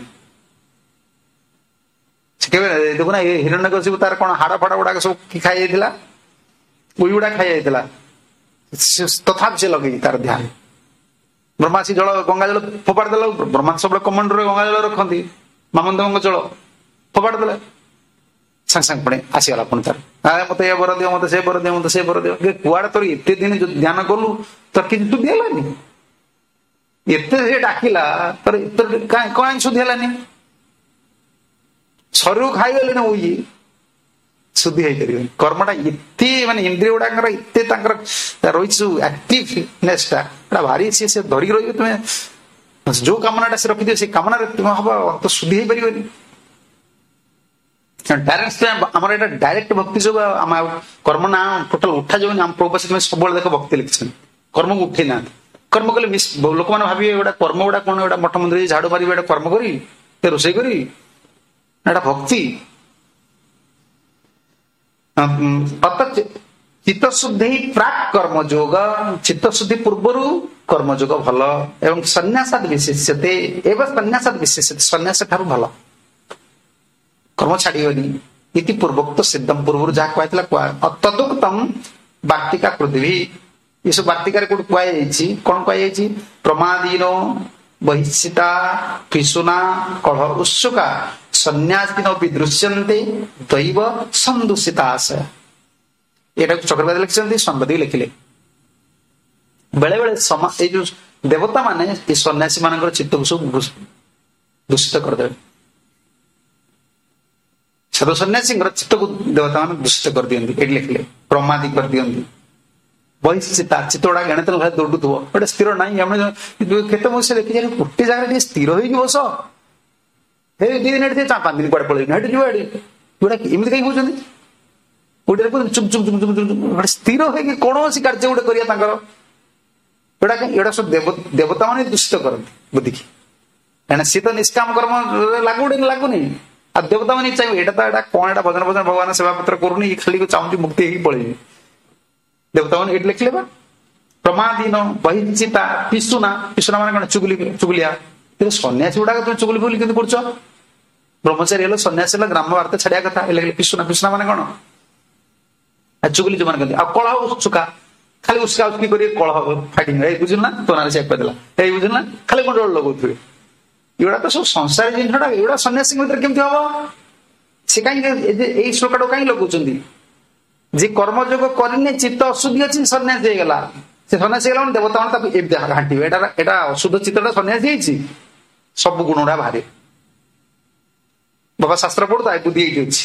ସେ କେବେ ଦେଖୁନା, ଏ ହିରଣ୍ୟକଶିପୁ ତାର କଣ ହାଡ ଫାଡ ଗୁଡାକ ସବୁ କି ଖାଇ ଯାଇଥିଲା, ଉଇ ଗୁଡା ଖାଇ ଯାଇଥିଲା, ତଥାପି ସେ ଲଗେଇକି ତାର ଧ୍ୟାନ। ବ୍ରହ୍ମାସି ଜଳ, ଗଙ୍ଗା ଜଳ ଫୋପାଡ଼ି ଦେଲ। ବ୍ରହ୍ମା ସବୁବେଳେ କମଣ୍ଡରେ ଗଙ୍ଗା ଜଳ ରଖନ୍ତି, ମାମନ୍ଦଙ୍କ ଜଳ ଫୋପାଡ଼ି ଦେଲେ, ସାଙ୍ଗେ ସାଙ୍ଗେ ପୁଣି ଆସିଗଲା। ପୁଣି ତାର ମତେ ଏ ବର ଦିଅ, ମତେ ସେ ବର ଦିଅ, ମତେ ସେ ବର ଦିଅ। କୁଆଡେ ତୋର ଏତେ ଦିନ ଧ୍ୟାନ କଲୁ, ତୋର କିଛି ଶୁଦ୍ଧି ହେଲାନି? ଏତେ ସେ ଡାକିଲା, ତୋର କଣ ଶୁଦ୍ଧି ହେଲାନି? ଶରୀରକୁ ଖାଇଗଲେ ନା ଉଇ, ଶୁଦ୍ଧି ହେଇପାରିବନି। କର୍ମଟା ଏତେ ମାନେ ଇନ୍ଦ୍ରିୟ ଗୁଡାକର ଏତେ ତାଙ୍କର ରହିଛି ସବୁ ଆକ୍ଟିଭନେସ ଟା, ଭାରି ସିଏ ସେ ଧରିକି ରହିବେ। ତୁମେ ଯୋଉ କାମନାଟା ସେ ରଖିଦିଅ, ସେଇ କାମନାରେ ତୁମେ ହବ ଅର୍ଥ ଶୁଦ୍ଧି ହେଇପାରିବନି। ଡାଇରେକ୍ଟ ଆମର ଏଇଟା ଡାଇରେକ୍ଟ ଭକ୍ତି ଯୋଗୁଁ ଆମ କର୍ମ ନା ଟୋଟାଲ ଉଠାଯିବନି। ଆମ ପ୍ରଭୁ ସେଥିପାଇଁ ସବୁବେଳେ ଦେଖ ଭକ୍ତି ଲେଖିଛନ୍ତି, କର୍ମକୁ ଉଠେଇ ନାହାନ୍ତି। କର୍ମ କଲେ ଲୋକମାନେ ଭାବିବେ ଗୋଟା କର୍ମ ଗୁଡା କଣ, ଗୋଟା ମଠ ମନ୍ଦିର ଝାଡୁ ମାରିବି, ଏଟା କର୍ମ କରି ରୋଷେଇ କରି, ଏଟା ଭକ୍ତି। ଚିତ୍ତ ଶୁଦ୍ଧି ପ୍ରାକ୍ କର୍ମଯୋଗ, ଚିତ୍ତ ଶୁଦ୍ଧି ପୂର୍ବରୁ କର୍ମଯୋଗ ଭଲ। ଏବଂ ସନ୍ନ୍ୟାସାତ ବିଶେଷ୍ୟତେ, ଏବେ ସନ୍ନ୍ୟାସାତ ବିଶେଷ୍ୟତେ, ସନ୍ନ୍ୟାସ ଠାରୁ ଭଲ। କର୍ମ ଛାଡିବନି। ଇତି ପୂର୍ବୋକ୍ତ ସିଦ୍ଧମ, ପୂର୍ବରୁ ଯାହା କୁହାଯାଇଥିଲା କୁହା। ତଦୁକ୍ତମ ବାର୍ତ୍ତିକା ପୃଥିବୀ, ଏସବୁ ବାର୍ତ୍ତିକାରେ କୋଉଠି କୁହାଯାଇଛି? କଣ କୁହାଯାଇଛି? ପ୍ରମାଦୀନୋ ବହିଷ୍ଠିତା ପିଶୁନା କଳହ ଉତ୍ସୁକା ସନ୍ନ୍ୟାସିନୋ ବିଦୃଶ୍ୟନ୍ତେ ଦୈବ ସନ୍ଦୂଷିତା ଆଶୟ। ଏଟାକୁ ଚକ୍ରବାଦୀ ଲେଖିଛନ୍ତି, ସମ୍ବାଦୀ ଲେଖିଲେ। ବେଳେ ବେଳେ ଏଇ ଯୋଉ ଦେବତା ମାନେ ଏ ସନ୍ନ୍ୟାସୀ ମାନଙ୍କର ଚିତ୍ତକୁ ସବୁ ଦୂଷିତ କରିଦେବେ। ସାଧୁ ସନ୍ନ୍ୟାସୀଙ୍କର ଚିତ୍ତକୁ ଦେବତା ମାନେ ଦୂଷିତ କରିଦିଅନ୍ତି। ଏଠି ଲେଖିଲେ ପ୍ରମାଦୀ କରିଦିଅନ୍ତି। ବହିଷ୍ଠିତା, ଚିତ୍ତ ଗୁଡା ଗଣେତନ ଭାବେ ଦୌଡୁଥିବ, ଗୋଟେ ସ୍ଥିର ନାହିଁ। ଆମେ କେତେ ମଣିଷ ଦେଖିଛି ଗୋଟେ ଜାଗାରେ ଟିକେ ସ୍ଥିର ହେଇକି ବସ, ହେ ଦି ଦିନ ଏଠି ପାଞ୍ଚ ଦିନ କୁଆଡେ ପଳେଇବି, ହେଠି ଯିବ ଏଠି ଯୋଉଟା ଏମିତି କାହିଁ କହୁଛନ୍ତି? ଗୋଟେ ଚୁପ୍ ଚୁପ୍ ଚୁପ୍ ଚୁପ୍ ଗୋଟେ ସ୍ଥିର ହେଇକି କୌଣସି କାର୍ଯ୍ୟ ଗୋଟେ କରିବା ତାଙ୍କର, ଏଗୁଡା ଏଗୁଡା ସବୁ ଦେବତା ମାନେ ଦୂଷିତ କରନ୍ତି ବୁଦ୍ଧିକି। କାହିଁକିନା ସିଏ ତ ନିଷ୍କାମ କର୍ମ ଲାଗୁ ଲାଗୁନି, ଆଉ ଦେବତା ମାନେ ଚାହିଁବେ ଏଇଟା ତ ଏଇଟା କଣ, ଏଇଟା ଭଜନ ଭଜନ ଭଗବାନ ସେବା ପତ୍ର କରୁନି, ଖାଲି ଚାହୁଁଛି ମୁକ୍ତି ହେଇକି ପଳେଇବି। ଦେବତା ମାନେ ଏଇଠି ଲେଖିଲେ ବା ପ୍ରମାଦୀନ ବହିଚିତା ପିଶୁନା, ପିଶୁନା ମାନେ କଣ? ଚୁଗୁଲି ଚୁଗୁଲିଆ। କିନ୍ତୁ ସନ୍ନ୍ୟାସୀ ଗୁଡାକ তুমি ଚୁଗୁଲି ଫୁଗୁଲି କେମିତି କରୁଛ? ବ୍ରହ୍ମଚାରୀ ହେଲେ, ସନ୍ନ୍ୟାସୀ ହେଲେ, ଗ୍ରାମ ବାର୍ତ୍ତା ଛାଡିବା କଥା। ହେଲେ ପିଶୁନା, ପିଶୁନା ମାନେ କଣ? ଚୁଗୁଲି ଯୋଉମାନେ କହନ୍ତି। ଆଉ କଳହ ଉତ୍ସୁକା, ଖାଲି ଉସ୍କା ଉସ୍କି କରି କଳହ ଫାଇଟିଂ, ଏଇ ବୁଝିଲ ନା? ତୋ ନାଁରେ ସେ କହିଦେଲା, ଏଇ ବୁଝିଲ ନା? ଖାଲି ଗଣ୍ଡଗୋଳ ଲଗଉଥିବେ। ଏଗୁଡା ତ ସବୁ ସଂସାରୀ ଜିନିଷଟା, ଏଗୁଡା ସନ୍ନ୍ୟାସୀଙ୍କ ଭିତରେ କେମିତି ହବ? ସେ କାହିଁକି ଏଇ ଶ୍ଲୋକଟାକୁ କାହିଁ ଲଗାଉଛନ୍ତି? ଯେ କର୍ମଯୋଗ କରିନି, ଚିତ୍ତ ଅଶୁଦ୍ଧି ଅଛି, ସନ୍ନ୍ୟାସ ହେଇଗଲା। ସେ ସନ୍ନ୍ୟାସୀ ହେଇଗଲା ମାନେ ଦେବତା ମାନେ ତାକୁ ଏମିତି ଘାଣ୍ଟିବେ। ଏଟା ଏଟା ଅଶୁଦ୍ଧ ଚିତ୍ତଟା ସନ୍ନ୍ୟାସୀ ହେଇଛି, ସବୁ ଗୁଣ ଗୁଡା ବାହାରେ। ବାବା ଶାସ୍ତ୍ର ପଢୁଥା ବୁଦ୍ଧି ଏଇଠି ଅଛି।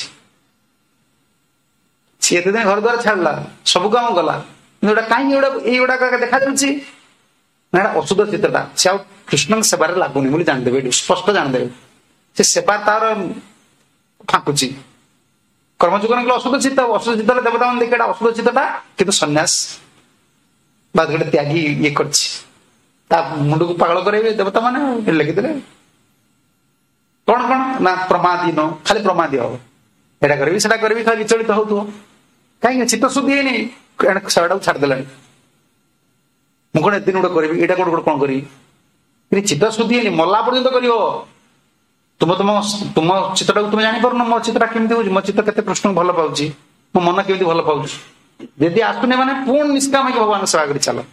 ସିଏ ଏତେ ଦିନ ଘର ଦ୍ୱାର ଛାଡିଲା, ସବୁ କାମ କଲା, କିନ୍ତୁ ଏଇଟା କାହିଁକି ଏଗୁଡା ଏଇଗୁଡାକ ଦେଖାଯାଉଛି ନା ଏଟା ଅଶୁଦ୍ଧ ଚିତ୍ତଟା। ସେ ଆଉ କୃଷ୍ଣଙ୍କ ସେବାରେ ଲାଗୁନି ବୋଲି ଜାଣିଦେବେ, ଏଠି ସ୍ପଷ୍ଟ ଜାଣିଦେବେ। ସେ ସେବା ତାର ଫାଙ୍କୁଛି। କର୍ମଯୋଗ ଅଶୁଦ୍ଧ ଚିତ୍ତ, ଅଶୁଦ୍ଧ ଚିତ୍ତ ହେଲେ ଦେବତା ମାନେ ଦେଖେ ଏଟା ଅଶୁଦ୍ଧ ଚିତ୍ତଟା, କିନ୍ତୁ ସନ୍ନ୍ୟାସ ବା ଗୋଟେ ତ୍ୟାଗୀ ଇଏ କରିଛି, ତା ମୁଣ୍ଡକୁ ପାଗଳ କରେଇବେ ଦେବତା ମାନେ ଲେଖିଦେଲେ। କଣ କଣ ନା ପ୍ରମାଦୀନ, ଖାଲି ପ୍ରମାଦୀ ହବ, ଏଟା କରିବି ସେଟା କରିବି, ଖାଲି ବିଚଳିତ ହଉଥିବ। କାହିଁକି ଚିତ୍ତ ଶୁଦ୍ଧି ହେଇନି, ସେଟାକୁ ଛାଡିଦେଲାଣି। ମୁଁ କଣ ଏଦିନ ଗୋଟେ କରିବି, ଏଇଟା ଗୋଟେ ଗୋଟେ କଣ କରିବି, ଚିତ୍ତ ଶୁଦ୍ଧି ହେଇନି, ମଲା ପର୍ଯ୍ୟନ୍ତ କରିବ। ତୁମ ତୁମ ତୁମ ଚିତ୍ତଟାକୁ ତୁମେ ଜାଣିପାରୁନ, ମୋ ଚିତ୍ତଟା କେମିତି ହଉଛି, ମୋ ଚିତ୍ତ କେତେ କୃଷ୍ଣଙ୍କୁ ଭଲ ପାଉଛି, ମୋ ମନ କେମିତି ଭଲ ପାଉଛି। ଯଦି ଆସୁନି ମାନେ ପୁଣି ନିଷ୍କାମ ହେଇକି ଭଗବାନଙ୍କ ସେବା କରି ଚାଲ।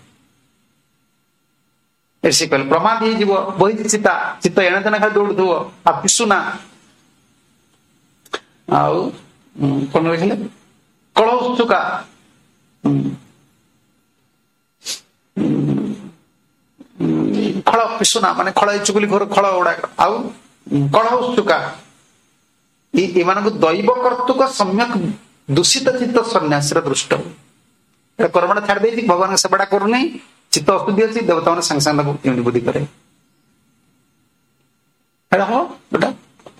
ସେ କହିଲେ ପ୍ରମାଦ ହେଇଯିବ, ବହିଛି ଚିତା, ଚିତ୍ତ ଏଣେ ତେଣେ ଖାଲି ଦୌଡୁଥିବ, ଆଉ ପିସୁନା। ଆଉ କଣ କହିଲେ କଳ ଉତ୍ସୁକା, ଖଳ ପିସୁନା ମାନେ ଖଳ ଚୁଗୁଲି ଘୋର ଖଳ ଗୁଡାକ, ଆଉ କଳ ଉତ୍ସୁକା, ଏମାନଙ୍କୁ ଦୈବ କର୍ତ୍ତୃକ ସମ୍ୟକ ଦୂଷିତ ଚିତ୍ତ ସନ୍ନ୍ୟାସର ଦୃଷ୍ଟ। ଏଟା କର୍ମଟା ଛାଡି ଦେଇଛି, ଭଗବାନଙ୍କ ସେବାଟା କରୁନି, ଚିତ୍ତ ଅଶୁଦ୍ଧି ଅଛି, ଦେବତା ମାନେ ସାଙ୍ଗେ ସାଙ୍ଗେ ତାକୁ ଏମିତି ବୁଦ୍ଧି କରେ। ଏଟା ହବ ଏଟା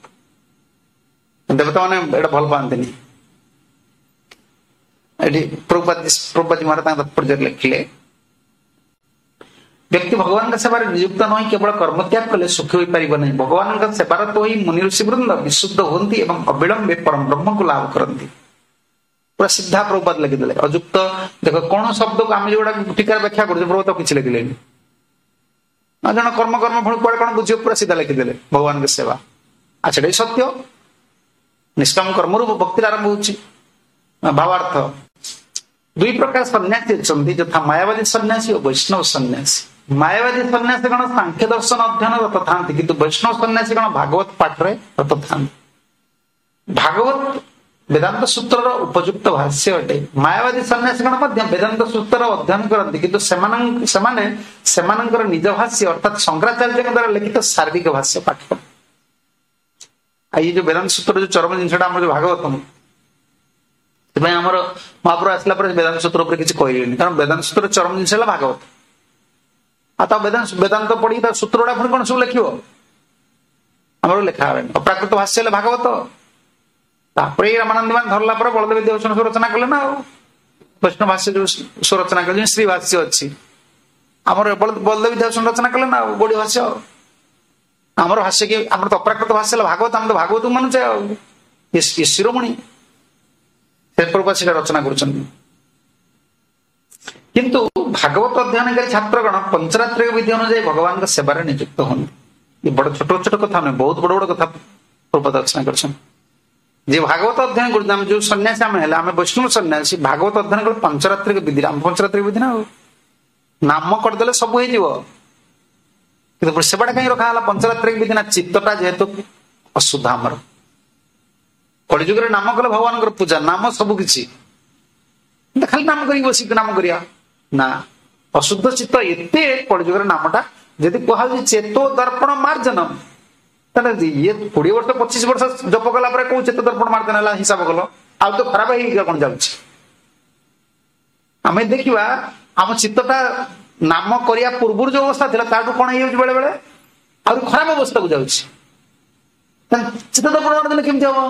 ଦେବତା ମାନେ ଏଟା ଭଲ ପାଆନ୍ତିନି। ଏଠି ପ୍ରଭୁପାଦ ପ୍ରଭୁପାଦ ମହାରାଜ ତାଙ୍କ ତାତ୍ପର୍ଯ୍ୟରେ ଲେଖିଲେ, ବ୍ୟକ୍ତି ଭଗବାନଙ୍କ ସେବାରେ ନିଯୁକ୍ତ ନୁହେଁ କେବଳ କର୍ମତ୍ୟାଗ କଲେ ସୁଖୀ ହୋଇପାରିବ ନାହିଁ। ଭଗବାନଙ୍କ ସେବାରତ ହୋଇ ମୁନି ଋଷି ବୃନ୍ଦ ବିଶୁଦ୍ଧ ହୁଅନ୍ତି ଏବଂ ଅବିଳମ୍ବେ ପରମ ବ୍ରହ୍ମକୁ ଲାଭ କରନ୍ତି। ପୁରା ସିଧା ପ୍ରଭୁପାଦ ଲେଖିଦେଲେ। ଅଯୁକ୍ତ ଦେଖ କଣ ଶବ୍ଦକୁ ଆମେ ଯୋଉଟା ଟୀକାରେ ବ୍ୟାଖ୍ୟା କରୁଛୁ, ପ୍ରଭୁପାଦ କିଛି ଲେଖିଲେନି। ଆଉ ଜଣ କର୍ମ କର୍ମ ଭଳି କୁଆଡେ କଣ ବୁଝିବ, ପୁରା ସିଧା ଲେଖିଦେଲେ ଭଗବାନଙ୍କ ସେବା। ଆଉ ସେଟା ବି ସତ୍ୟ, ନିଷ୍କାମ କର୍ମରୁ ଭକ୍ତିର ଆରମ୍ଭ ହଉଛି। ଭାବାର୍ଥ, ଦୁଇ ପ୍ରକାର ସନ୍ନ୍ୟାସୀ ଅଛନ୍ତି, ଯଥା ମାୟାବାଦୀ ସନ୍ନ୍ୟାସୀ ଓ ବୈଷ୍ଣବ ସନ୍ନ୍ୟାସୀ। ମାୟାବାଦୀ ସନ୍ନ୍ୟାସୀ ଗଣ ସାଂଖ୍ୟ ଦର୍ଶନ ଅଧ୍ୟୟନ ରତ ଥାନ୍ତି, କିନ୍ତୁ ବୈଷ୍ଣବ ସନ୍ନ୍ୟାସୀ ଗଣ ଭାଗବତ ପାଠରେ ରତ ଥାନ୍ତି। ଭାଗବତ ବେଦାନ୍ତ ସୂତ୍ରର ଉପଯୁକ୍ତ ଭାଷ୍ୟ ଅଟେ। ମାୟାବାଦୀ ସନ୍ନ୍ୟାସୀ ଗଣ ମଧ୍ୟ ବେଦାନ୍ତ ସୂତ୍ରର ଅଧ୍ୟୟନ କରନ୍ତି, କିନ୍ତୁ ସେମାନଙ୍କ ସେମାନେ ସେମାନଙ୍କର ନିଜ ଭାଷ୍ୟ ଅର୍ଥାତ ଶଙ୍କରାଚାର୍ଯ୍ୟଙ୍କ ଦ୍ୱାରା ଲିଖିତ ଶାରୀରିକ ଭାଷ୍ୟ ପାଠ କରନ୍ତି। ଆଉ ଏଇ ଯୋଉ ବେଦାନ୍ତ ସୂତ୍ର ଯୋଉ ଚରମ ଜିନିଷଟା ଆମର ଯୋଉ ଭାଗବତମ, ସେଥିପାଇଁ ଆମର ମହାପ୍ରଭୁ ଆସିଲା ପରେ ବେଦାନ୍ତ ସୂତ୍ର ଉପରେ କିଛି କହିଲେନି, କାରଣ ବେଦାନ୍ତ ସୂତ୍ରର ଚରମ ଜିନିଷ ହେଲା ଭାଗବତ। ଆଉ ତା ବେଦାନ୍ତ ବେଦାନ୍ତ ପଢିକି ତା ସୂତ୍ର ଗୁଡା ପୁଣି କଣ ସବୁ ଲେଖିବ, ଆମର ଲେଖା ହବେନି। ଅପ୍ରାକୃତ ଭାଷ୍ୟ ହେଲେ ଭାଗବତ। ତାପରେ ଏଇ ରାମାନନ୍ଦୀ ମାନେ ଧରିଲା ପରେ ବଳଦେବ ଦେବସନ ରଚନା କଲେ ନା। ଆଉ ବୈଷ୍ଣବ ଭାଷ୍ୟ ଯୋଉ ସୁରଚନା କଲେ, ଶ୍ରୀ ଭାଷ୍ୟ ଅଛି, ଆମର ବଳଦେବ ଦେବସନ ରଚନା କଲେ ନା। ଆଉ ବଡି ଭାଷ୍ୟ ଆମର ଭାଷ୍ୟ କି, ଆମର ତ ଅପ୍ରାକୃତ ଭାଷ୍ୟ ହେଲା ଭାଗବତ, ଆମେ ତ ଭାଗବତ ମାନୁଛେ। ଆଉ ଶିରୋମଣି ସେ ପ୍ରଭୁପାଦ ସେଟା ରଚନା କରୁଛନ୍ତି। କିନ୍ତୁ ଭାଗବତ ଅଧ୍ୟୟନକାରୀ ଛାତ୍ରଗଣ ପଞ୍ଚରାତ୍ରିକ ବିଧି ଅନୁଯାୟୀ ଭଗବାନଙ୍କ ସେବାରେ ନିଯୁକ୍ତ ହୁଅନ୍ତି। ଏ ବଡ ଛୋଟ ଛୋଟ କଥା ନୁହେଁ, ବହୁତ ବଡ ବଡ କଥା ପ୍ରଭୁପାଦ ରଚନା କରିଛନ୍ତି। ଯେ ଭାଗବତ ଅଧ୍ୟୟନ କରୁଛନ୍ତି, ଆମେ ଯୋଉ ସନ୍ନ୍ୟାସୀ ଆମେ ହେଲେ, ଆମେ ବୈଷ୍ଣବ ସନ୍ନ୍ୟାସୀ, ଭାଗବତ ଅଧ୍ୟୟନ କଲେ ପଞ୍ଚରାତ୍ରିକ ବିଧି। ଆମ ପଞ୍ଚରାତ୍ରିକ ବିଧି ନା, ଆଉ ନାମ କରିଦେଲେ ସବୁ ହେଇଯିବ, କିନ୍ତୁ ସେବାଟା କାହିଁ ରଖା ହେଲା ପଞ୍ଚରାତ୍ରିକ ବିଧି ନା, ଚିତ୍ତଟା ଯେହେତୁ ଅଶୁଦ୍ଧ ଆମର। କଳିଯୁଗରେ ନାମ କଲେ ଭଗବାନଙ୍କର ପୂଜା, ନାମ ସବୁ କିଛି, ଖାଲି ନାମ କରିକି ବସିକି ନାମ କରିବା ନା, ଅଶୁଦ୍ଧ ଚିତ୍ତ ଏତେ କଳିଯୁଗରେ ନାମଟା ଯଦି କୁହାଯାଉଛି ଚେତୋ ଦର୍ପଣ ମାର୍ଜନ, ତାହେଲେ ଇଏ କୋଡିଏ ବର୍ଷ ପଚିଶ ବର୍ଷ ଜପ କଲା ପରେ କୋଉ ଚେତୋ ଦର୍ପଣ ମାର୍ଜନ ହେଲା ହିସାବ କଲ, ଆଉ ତ ଖରାପ ହେଇକି କଣ ଯାଉଛି। ଆମେ ଦେଖିବା ଆମ ଚିତ୍ତଟା ନାମ କରିବା ପୂର୍ବରୁ ଯୋଉ ଅବସ୍ଥା ଥିଲା ତାଠୁ କଣ ହେଇଯାଉଛି, ବେଳେ ବେଳେ ଆହୁରି ଖରାପ ଅବସ୍ଥାକୁ ଯାଉଛି। ଚିତ୍ତ ଦର୍ପଣ ମାର୍ଜନ କେମିତି ହବ?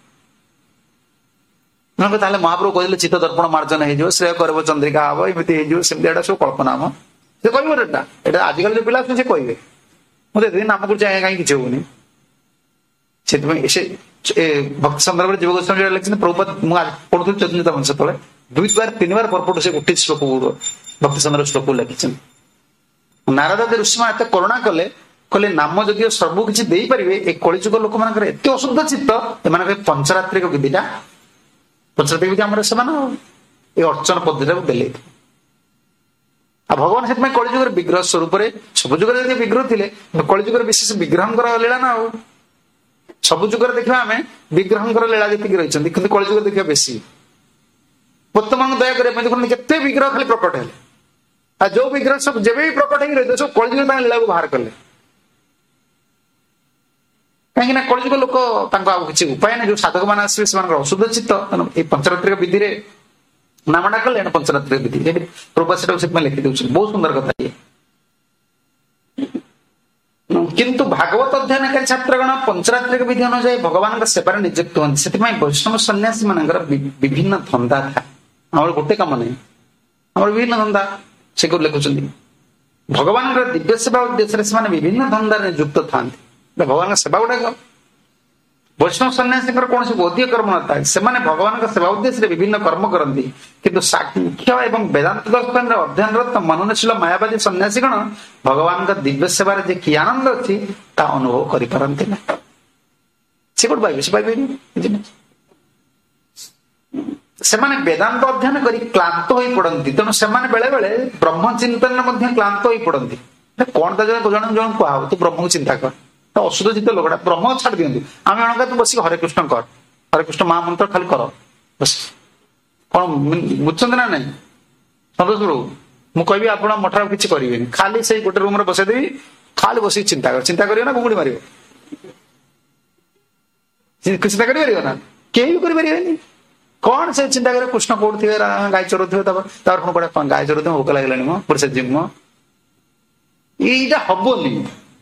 ତାହେଲେ ମହାପ୍ରଭୁ କହିଲେ ଚିତ୍ତ ଦର୍ପଣ ମାର୍ଜନ ହେଇଯିବ, ଶ୍ରେୟ କରିବ ଚନ୍ଦ୍ରିକା ହବ, ଏମିତି ହେଇଯିବ, ସେମିତି। ଏଟା ସବୁ କଳ୍ପନା ଆମ ସେ କହିବ ଏଟା ଏଟା ଆଜିକାଲି ଯୋଉ ପିଲା ଅଛନ୍ତି ସେ କହିବେ, ମୁଁ ତ ଏଦିନ ନାମ କରୁଛି କାହିଁ କିଛି ହଉନି। ସେଥିପାଇଁ ସେ ଭକ୍ତି ସନ୍ଦର୍ଭରେ ଯୁବ ଗୋସ୍ୱାମୀ ଲେଖିଛନ୍ତି, ପ୍ରଭୁପାଦ ମୁଁ ପଢୁଥିଲି ଚୈତନ୍ୟ ବଂଶ ତଳେ ଦୁଇବାର ତିନିବାର ପରପଟ ସେ ଗୋଟିଏ ଶ୍ଲୋକ ଭକ୍ତି ସନ୍ଦର୍ଭ ଶ୍ଲୋକ ଲେଖିଛନ୍ତି। ନାରଦ ଋଷିମା ଏତେ କରୁଣା କଲେ, କହିଲେ ନାମ ଯଦିଓ ସବୁ କିଛି ଦେଇପାରିବେ, ଏ କଳିଯୁଗ ଲୋକମାନଙ୍କର ଏତେ ଅଶୁଦ୍ଧ ଚିତ୍ତ, ଏମାନଙ୍କର ପଞ୍ଚରାତ୍ରିକ ବିଧିଟା ପଞ୍ଚରାତ୍ରିକ ବିଧି ଆମର ସେମାନେ ଏ ଅର୍ଚ୍ଚନ ପଦ୍ଧତିଟାକୁ ଦେଲେ। ଆଉ ଭଗବାନ ସେଥିପାଇଁ କଳିଯୁଗରେ ବିଗ୍ରହ ସ୍ୱରୂପରେ, ସବୁ ଯୁଗରେ ଯଦି ବିଗ୍ରହ ଥିଲେ, କଳିଯୁଗରେ ବିଶେଷ ବିଗ୍ରହଙ୍କର ଲୀଳା ନା। ଆଉ ସବୁ ଯୁଗରେ ଦେଖିବା ଆମେ ବିଗ୍ରହଙ୍କର ଲୀଳା ଯେତିକି ରହିଛନ୍ତି, କିନ୍ତୁ କଳିଯୁଗରେ ଦେଖିବା ବେଶୀ। ବର୍ତ୍ତମାନ ଦୟା କରିବା ପାଇଁ ଦେଖୁଛନ୍ତି କେତେ ବିଗ୍ରହ ଖାଲି ପ୍ରକଟ ହେଲେ, ଆଉ ଯୋଉ ବିଗ୍ରହ ସବୁ ଯେବେ ବି ପ୍ରକଟ ହେଇକି ରହିଥିଲେ ସବୁ କଳିଯୁଗ ତାଙ୍କ ଲୀଳାକୁ ବାହାର କଲେ। କାହିଁକି ନା କଳିଯୁଗ ଲୋକ ତାଙ୍କ ଆଉ କିଛି ଉପାୟ ନାହିଁ। ଯୋଉ ସାଧକ ମାନେ ଆସିବେ ସେମାନଙ୍କର ଅଶୁଦ୍ଧ ଚିତ୍ତ, ଏଇ ପଞ୍ଚରାତ୍ରିକ ବିଧିରେ ନାମଟା କଲେ ଏଣେ ପଞ୍ଚରାତ୍ରିକ ବିଧି। ସେଠି ପ୍ରଭୁ ସେଟାକୁ ସେଥିପାଇଁ ଲେଖି ଦଉଛନ୍ତି। ବହୁତ ସୁନ୍ଦର କଥା ଇଏ। କିନ୍ତୁ ଭାଗବତ ଅଧ୍ୟୟନକାରୀ ଛାତ୍ରଗଣ ପଞ୍ଚରାତ୍ରିକ ବିଧି ଅନୁଯାୟୀ ଭଗବାନଙ୍କ ସେବାରେ ନିଯୁକ୍ତ ହୁଅନ୍ତି। ସେଥିପାଇଁ ବୈଷ୍ଣବ ସନ୍ନ୍ୟାସୀ ମାନଙ୍କର ବିଭିନ୍ନ ଧନ୍ଦା ଥାଏ। ଆମର ଗୋଟେ କାମ ନାହିଁ, ଆମର ବିଭିନ୍ନ ଧନ୍ଦା ସେ ଲେଖୁଛନ୍ତି। ଭଗବାନଙ୍କର ଦିବ୍ୟ ସେବା ଉଦ୍ଦେଶ୍ୟରେ ସେମାନେ ବିଭିନ୍ନ ଧନ୍ଦାରେ ନିଯୁକ୍ତ ଥାନ୍ତି। ଭଗବାନଙ୍କ ସେବା ଗୁଡାକ ବୈଷ୍ଣବ ସନ୍ନ୍ୟାସୀଙ୍କର କୌଣସି ବୌଦ୍ଧିକ କର୍ମ ନଥାଏ। ସେମାନେ ଭଗବାନଙ୍କ ସେବା ଉଦ୍ଦେଶ୍ୟରେ ବିଭିନ୍ନ କର୍ମ କରନ୍ତି। କିନ୍ତୁ ସାଂଖ୍ୟ ଏବଂ ବେଦାନ୍ତ ଦର୍ଶନରେ ଅଧ୍ୟୟନରତ ମନନଶୀଳ ମାୟାବାଦୀ ସନ୍ନ୍ୟାସୀଗଣ ଭଗବାନଙ୍କ ଦିବ୍ୟ ସେବାରେ ଯେ କି ଆନନ୍ଦ ଅଛି ତାହା ଅନୁଭବ କରିପାରନ୍ତି ନା। ସେ କୋଉଠି ପାଇବେ? ସେ ପାଇବେନି। ସେମାନେ ବେଦାନ୍ତ ଅଧ୍ୟୟନ କରି କ୍ଳାନ୍ତ ହୋଇ ପଡନ୍ତି। ତେଣୁ ସେମାନେ ବେଳେ ବେଳେ ବ୍ରହ୍ମ ଚିନ୍ତନରେ ମଧ୍ୟ କ୍ଳାନ୍ତ ହୋଇ ପଡନ୍ତି। କଣ ତା ଜଣେ ଜଣେ ଜଣଙ୍କୁ କୁହା ହବ ତୁ ବ୍ରହ୍ମକୁ ଚିନ୍ତା କର, ଅଶୁଦ୍ଧ ଚିତ୍ତ ଲୋକଟା ବ୍ରହ୍ମ ଛାଡି ଦିଅନ୍ତୁ। ଆମେ ଜଣକା ତୁ ବସିକି ହରେ କୃଷ୍ଣ କର, ହରେ କୃଷ୍ଣ ମହାମନ୍ତ୍ର ଖାଲି କର। କଣ ବୁଝୁଛନ୍ତି ନା ନାଇଁ ସନ୍ତୋଷ ପ୍ରଭୁ? ମୁଁ କହିବି ଆପଣ ମଠରେ କିଛି କରିବେନି, ଖାଲି ସେଇ ଗୋଟେ ରୁମରେ ବସେଇଦେବି, ଖାଲି ବସିକି ଚିନ୍ତା କର। ଚିନ୍ତା କରିବ ନା ଗୁଙ୍ଗୁଡି ମାରିବ? ଚିନ୍ତା କରିପାରିବ ନା? କେହି ବି କରିପାରିବେନି। କଣ ସେ ଚିନ୍ତା କରିବ କୃଷ୍ଣ କୋଉଠି ଥିବେ, ଗାଈ ଚରୁଥିବେ, ତାପରେ ତାପରେ କଣ କଣ ଗାଈ ଚରୁଥିବେ, ଭୋକ ଲାଗିଲାଣି ମ ପୁରୁଷ ଯିବ, ଏଇଟା ହବନି।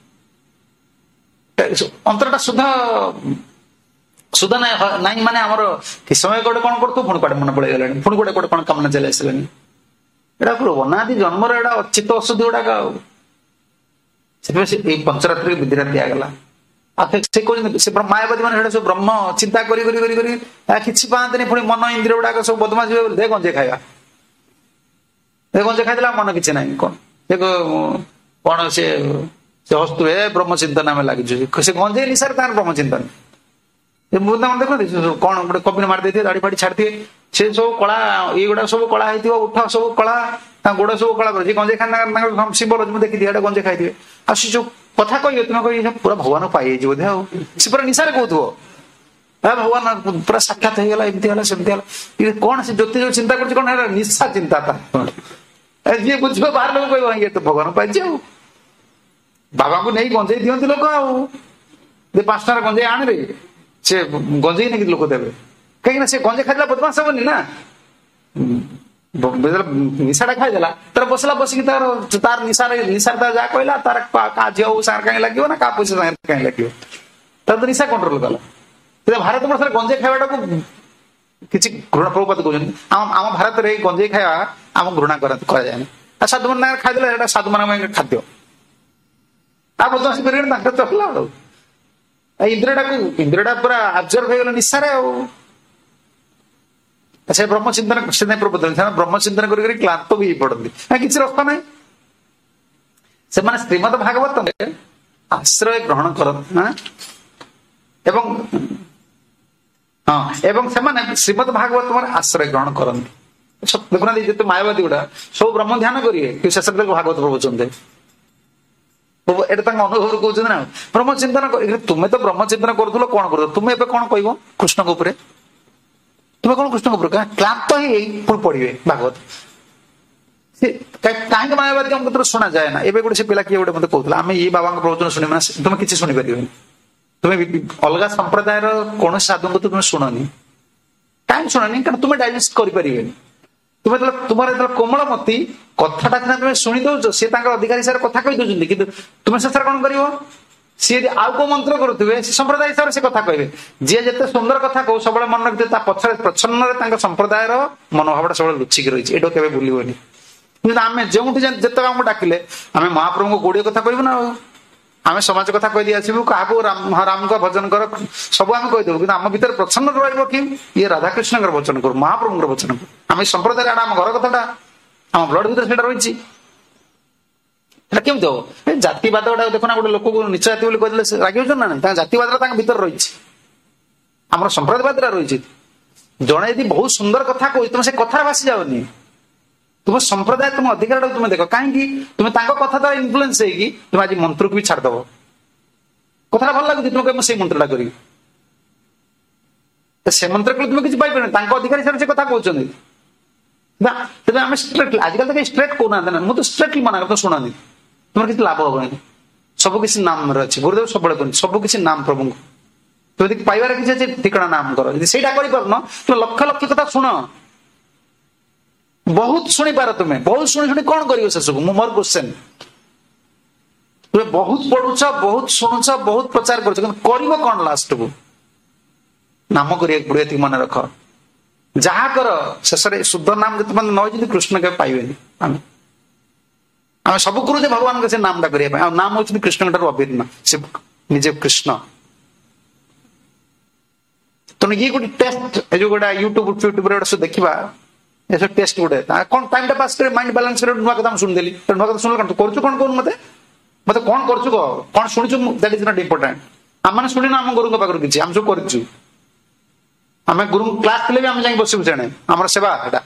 ଅନ୍ତରଟା ସୁଧ ସୁଧ ନାଇଁ ନାଇଁ ମାନେ ଆମର କି ସମୟ ଗୋଟେ କଣ କରୁଥିବ, ପୁଣି କୁଆଡେ ମନେ ପଳେଇଗଲାଣି, ପୁଣି ଗୋଟେ ଗୋଟେ କଣ କାମନା ଚାଲି ଆସିଲାଣି। ଏଇଟା ପୁରା ଅନାଦି ଜନ୍ମର ଏଇଟା ଅଚିତ ଅଶୁଦ୍ଧି ଗୁଡାକ। ଆଉ ସେଥିପାଇଁ ସେ ଏଇ ପଞ୍ଚରାତ୍ରି ବିଧିରେ ଦିଆଗଲା। ଆଉ ସେ କହୁଛନ୍ତି ସେ ମାୟାବାଦୀ ମାନେ ସେଇଟା ସବୁ ବ୍ରହ୍ମ ଚିନ୍ତା କରି କରି କରି କରି କିଛି ପାଆନ୍ତିନି। ପୁଣି ମନ ଇନ୍ଦ୍ରିୟ ଗୁଡାକ ସବୁ ବଦମାସ ଯିବେ ବୋଲି ଦେ ଗଞ୍ଜେଇ ଖାଇବା, ଦେ ଗଞ୍ଜେଇ ଖାଇଦେଲା ମନ କିଛି ନାହିଁ। କଣ ସେ କଣ ସେ ସେ ହସ୍ତୁଏ ବ୍ରହ୍ମଚିନ୍ତନ ଆମେ ଲାଗିଛୁ। ସେ ଗଞ୍ଜେଇ ନିଶାରେ ତାଙ୍କର ବ୍ରହ୍ମଚିନ୍ତନ। ବୃନ୍ଦାବନ ଦେଖନ୍ତି କଣ ଗୋଟେ କବିନ ମାରି ଦେଇଥିବେ, ଦାଢି ଫାଡି ଛାଡିଥିବେ, ସେ ସବୁ କଳା, ଏଇଗୁଡା ସବୁ କଳା ହେଇଥିବ, ଉଠ ସବୁ କଳା, ତାଙ୍କ ଗୋଡ ସବୁ କଳା କରୁଛି। ଗଞ୍ଜେଇ ଖାଇ ତାଙ୍କର ସିମ୍ବଲ ମୁଁ ଦେଖିଥିବି ଏଇଟା ଗଞ୍ଜେଇ ଖାଇଥିବେ। ଆଉ ସେ ଯୋଉ କଥା କହିବେ ତୁମେ କହିବେ ପୁରା ଭଗବାନ ପାଇଯାଇଛି ବୋଧେ। ଆଉ ସେ ପୁରା ନିଶାରେ କହୁଥିବ ଭଗବାନ ପୁରା ସାକ୍ଷାତ ହେଇଗଲା, ଏମିତି ହେଲା ସେମିତି ହେଲା। କଣ ସେ ଜ୍ୟୋତି ଯୋଉ ଚିନ୍ତା କରୁଛି କଣ ନିଶା ଚିନ୍ତା ତା। ଯିଏ ବୁଝିବ ବାହାର ଲୋକ କହିବ ଇଏ ତ ଭଗବାନ ପାଇଛି। ଆଉ ବାବାଙ୍କୁ ନେଇ ଗଞ୍ଜେଇ ଦିଅନ୍ତି ଲୋକ, ଆଉ ପାଞ୍ଚ ଟଙ୍କାର ଗଞ୍ଜେଇ ଆଣିବେ, ସେ ଗଞ୍ଜେଇ ନେଇକି ଲୋକ ଦେବେ। କାହିଁକି ନା ସେ ଗଞ୍ଜେଇ ଖାଇଦେଲା ବଦମାସ ହବନି ନା। ନିଶାଟା ଖାଇଦେଲା, ତାର ବସିଲା, ବସିକି ତାର ତାର ନିଶାରେ ନିଶାରେ ତାର ଯାହା କହିଲା, ତାର କାହା ଝିଅ ସାଙ୍ଗରେ କାହିଁ ଲାଗିବ ନା କାହା ପଇସା ସାଙ୍ଗରେ କାହିଁ ଲାଗିବ, ତାର ତ ନିଶା କଣ୍ଟ୍ରୋଲ କଲା। ଭାରତ ବର୍ଷରେ ଗଞ୍ଜେଇ ଖାଇବାଟାକୁ କିଛି ଘୃଣା ପ୍ରଭୁପାତ କହୁଛନ୍ତି। ଆମ ଆମ ଭାରତରେ ଏଇ ଗଞ୍ଜେଇ ଖାଇବା ଆମକୁ ଘୃଣା କରାଯାଏନି। ଆଉ ସାଧୁମାନେ ତାଙ୍କର ଖାଇଦେଲେ ଏଇଟା ସାଧୁମାନଙ୍କ ପାଇଁ ଖାଦ୍ୟ। ଆଉ ବଦମାସି କରିବେନି, ତାଙ୍କର ଚଳିଲା। ଆଉ ଇନ୍ଦ୍ରିୟଟାକୁ ଇନ୍ଦ୍ରିୟଟା ପୁରା ଆବଜର୍ଭ ହେଇଗଲା ନିଶାରେ। ଆଉ ସେ ବ୍ରହ୍ମଚିନ୍ତନ ସେ ପ୍ରବୋଧନ ବ୍ରହ୍ମଚିନ୍ତନ କରି କରି କ୍ଳାନ୍ତ ବି ହେଇ ପଡନ୍ତି। କିଛି ରସ୍ତା ନାହିଁ। ସେମାନେ ଶ୍ରୀମଦ ଭାଗବତରେ ଆଶ୍ରୟ ଗ୍ରହଣ କରନ୍ତି ଏବଂ ହଁ ଏବଂ ସେମାନେ ଶ୍ରୀମଦ ଭାଗବତରେ ଆଶ୍ରୟ ଗ୍ରହଣ କରନ୍ତି। ଦେଖୁନାହାନ୍ତି ଯେତେ ମାୟାବାଦୀ ଗୁଡା ସବୁ ବ୍ରହ୍ମ ଧ୍ୟାନ କରିବେ, କି ଶେଷରେ ଭାଗବତ ପ୍ରବଚନ। ଏଇଟା ତାଙ୍କ ଅନୁଭବରୁ କହୁଛନ୍ତି ନା। ବ୍ରହ୍ମଚିନ୍ତନ ତୁମେ ତ ବ୍ରହ୍ମଚିନ୍ତନ କରୁଥିଲ, କଣ କରୁଥିଲ? ତୁମେ ଏବେ କଣ କହିବ କୃଷ୍ଣଙ୍କ ଉପରେ? ତୁମେ କଣ କୃଷ୍ଣଙ୍କ ଉପରେ କ୍ଳାନ୍ତ ହେଇ ପୁଣି ପଢିବେ ଭାଗବତ। ସେ କାହିଁକି ମାୟାବାଦୀ ଆମ କତରୁ ଶୁଣାଯାଏ ନା? ଏବେ ଗୋଟେ ସେ ପିଲା କିଏ ଗୋଟେ ମତେ କହୁଥିଲା, ଆମେ ଇଏ ବାବାଙ୍କ ପ୍ରବଚନ ଶୁଣିବୁ ନା, ତୁମେ କିଛି ଶୁଣିପାରିବନି। ତୁମେ ଅଲଗା ସମ୍ପ୍ରଦାୟର କୌଣସି ସାଧୁଙ୍କୁ ତୁମେ ଶୁଣନି। କାହିଁକି ଶୁଣନି? କାରଣ ତୁମେ ଡାଇଜେଷ୍ଟ କରିପାରିବେନି। ତୁମେ ଯେତେବେଳେ ତୁମର ଯେତେବେଳେ କୋମଳମତି କଥାଟା ସିନା ତୁମେ ଶୁଣି ଦଉଛ, ସିଏ ତାଙ୍କର ଅଧିକାର ହିସାବରେ କଥା କହି ଦଉଛନ୍ତି, କିନ୍ତୁ ତୁମେ ଶେଷରେ କଣ କରିବ? ସିଏ ଯଦି ଆଉ କୋଉ ମନ୍ତ୍ର କରୁଥିବେ, ସେ ସମ୍ପ୍ରଦାୟ ହିସାବରେ ସେ କଥା କହିବେ। ଯିଏ ଯେତେ ସୁନ୍ଦର କଥା କହୁ ସବୁବେଳେ ମନେ ରଖିଥିବେ ତା ପଛରେ ପ୍ରଚ୍ଛନ୍ନରେ ତାଙ୍କ ସମ୍ପ୍ରଦାୟର ମନୋଭାବଟା ସବୁବେଳେ ଲୁଚିକି ରହିଛି। ଏଇଟା କେବେ ଭୁଲିବନି। କିନ୍ତୁ ଆମେ ଯେଉଁଠି ଯେତେବେଳେ ଆମକୁ ଡାକିଲେ ଆମେ ମହାପ୍ରଭୁଙ୍କ ଗୋଡିଏ କଥା କହିବୁ ନା। ଆଉ ଆମେ ସମାଜ କଥା କହିଦେଇ ଆସିବୁ, କାହାକୁ ରାମଙ୍କ ଭଜନ କର ସବୁ ଆମେ କହିଦେବୁ, କିନ୍ତୁ ଆମ ଭିତରେ ପ୍ରଚ୍ଛନ୍ନ ରହିବ କି ଇଏ ରାଧାକୃଷ୍ଣଙ୍କର ବଚନ କରୁ, ମହାପ୍ରଭୁଙ୍କର ବଚନ କରୁ। ଆମେ ସମ୍ପ୍ରଦାୟରେ ଆମ ଘର କଥାଟା ଆମ ବ୍ଲଡ ଭିତରେ ସେଇଟା ରହିଛି। ସେଟା କେମିତି ହବ? ଏ ଜାତିବାଦ ଗୁଡା ଦେଖୁନା, ଗୋଟେ ଲୋକକୁ ନିଚ ଜାତି ବୋଲି କହିଦେଲେ ରାଗି ହଉଛନ୍ତି ନା ନାହିଁ? ତାଙ୍କ ଜାତିବାଦଟା ତାଙ୍କ ଭିତରେ ରହିଛି, ଆମର ସମ୍ପ୍ରଦାୟବାଦଟା ରହିଛି। ଜଣେ ଯଦି ବହୁତ ସୁନ୍ଦର କଥା କହୁଛି, ତୁମେ ସେ କଥାରେ ଭାସି ଯାଉନି। ତୁମ ସମ୍ପ୍ରଦାୟ ତୁମ ଅଧିକାରଟାକୁ ତୁମେ ଦେଖ। କାହିଁକି? ତୁମେ ତାଙ୍କ କଥା ଦ୍ୱାରା ଇନଫ୍ଲୁଏନ୍ସ ହେଇକି ତୁମେ ଆଜି ମନ୍ତ୍ରକୁ ବି ଛାଡିଦବ। କଥାଟା ଭଲ ଲାଗୁଛି, ତୁମେ ମୁଁ ସେଇ ମନ୍ତ୍ରଟା କରିବି, ସେ ମନ୍ତ୍ର କଲେ ତୁମେ କିଛି ପାଇପାରିବନି। ତାଙ୍କ ଅଧିକାର ହିସାବରେ ସେ କଥା କହୁଛନ୍ତି। ना तेरे आम स्ट्रेट आजकल तो स्ट्रेट कहना ना मुझे स्ट्रेटली मना करता शुणानी तुम किसी लाभ हम सब किसी नाम अच्छे गुरुदेव सब कहते सब किसी नाम प्रभु को तुम यदि पाइबार किसी ठिकଣା नाम कर यदि ସେଇଟା କରିପାରୁନ तुम लक्ष लक्ष कथा शुण बहुत शुणी पार तुम्हें बहुत शुणी शुणी कौन कर शेष को मोर क्वेश्चन तुम्हें बहुत पढ़ुच बहुत शुणुच बहुत प्रचार कर कौन लास्ट को नाम करिया पड़े मन रख जहा कर शेष शुद्ध नाम जो तुम न कृष्ण के पाइबे आम आम सब करूचे भगवान के नाम टा करने नाम हूँ कृष्ण ठार अभिन्न से निजे कृष्ण तो ये गोटे टेस्ट जो गोटा यूट्यूब यूट्यूब गोटे देखा ये सब टेस्ट गोटे कौन टाइम टा पास कर माइंड बैलेंस कर नुआ कथा शुणिदेली नुआ कथा शुणल कौन कर कौन कौन मत मत कौन कर कौन शुणु दैट इज नॉट इंपोर्टेंट आम मैंने शुणिना आम गुरु पाखर किसी आम सब कर आम गुरु क्लास थे भी आम जाए बसबू से आम सेवा है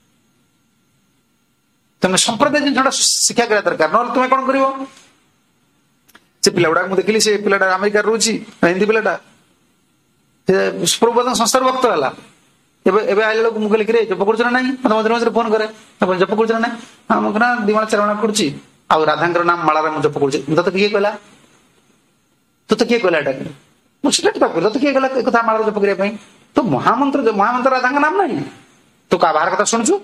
तुम संप्रदाय जिन शिक्षा करा दरकार ना तुम्हें कौन कर पिला गुड़ा मुझे देखिली से पिलाटा अमेरिका रोची हिंदी पिलाटा प्रभुपाद संस्थार भक्त है आइला लोग मुझे लिखे जप कर ना मत मझे मझे फोन करे जप कर ना हाँ मुझे ना दिमाग चारणा करुच्ची आ राधा नाम मालार मुझे जप कर तो किए कहला तो किए कहला मुझे तो किए कहला कथा मालार जप करने तो महामंत्र महामंत्र राधा नाम नहीं तू का बाहर कथा शुणुचु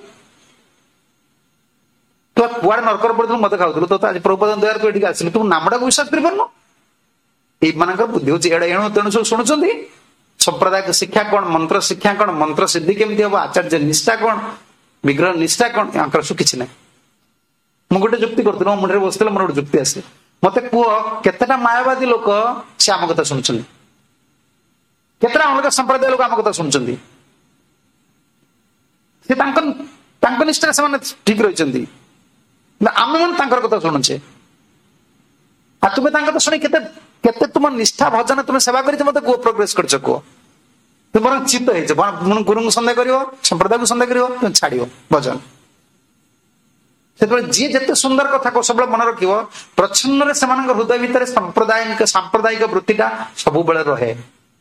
तू कुआड़े नरकर पड़ू मत खाऊ तो आज प्रभुपाद दयार तू ये आसिलु तू नामटा को विश्वास कर पार बुद्धि हूँ एणु तेणु सब शुणुंट संप्रदाय शिक्षा कौन मंत्र शिक्षा कौन मंत्र सिद्धि केमती हम आचार्य निष्ठा कौन विग्रह निष्ठा कौन यहाँ सब किसी ना मुझे गोटे जुक्ति करी मो मुंडे बसते मोर गोटे जुक्ति आसे मत कह केतेटा मायावादी लोक से आम कथा शुणुं केतेटा अलग संप्रदाय लोक आम कथा शुणुं निष्ठा से ठीक रही आम मैंने कथा शुणुचे आ तुम्हें कथा शुणी केते तुम निष्ठा भजन तुम सेवा कर मत कह प्रोग्रेस कर तुम बर चित्त हो गुरु को सन्देह कर संप्रदाय को सन्देह कर तुम छाड़ भजन से जी जिते सुंदर कथा को सब मन रख प्रच्छन्न से हृदय भितर सांप्रदायिक सांप्रदायिक वृत्तिटा सब बेले रहे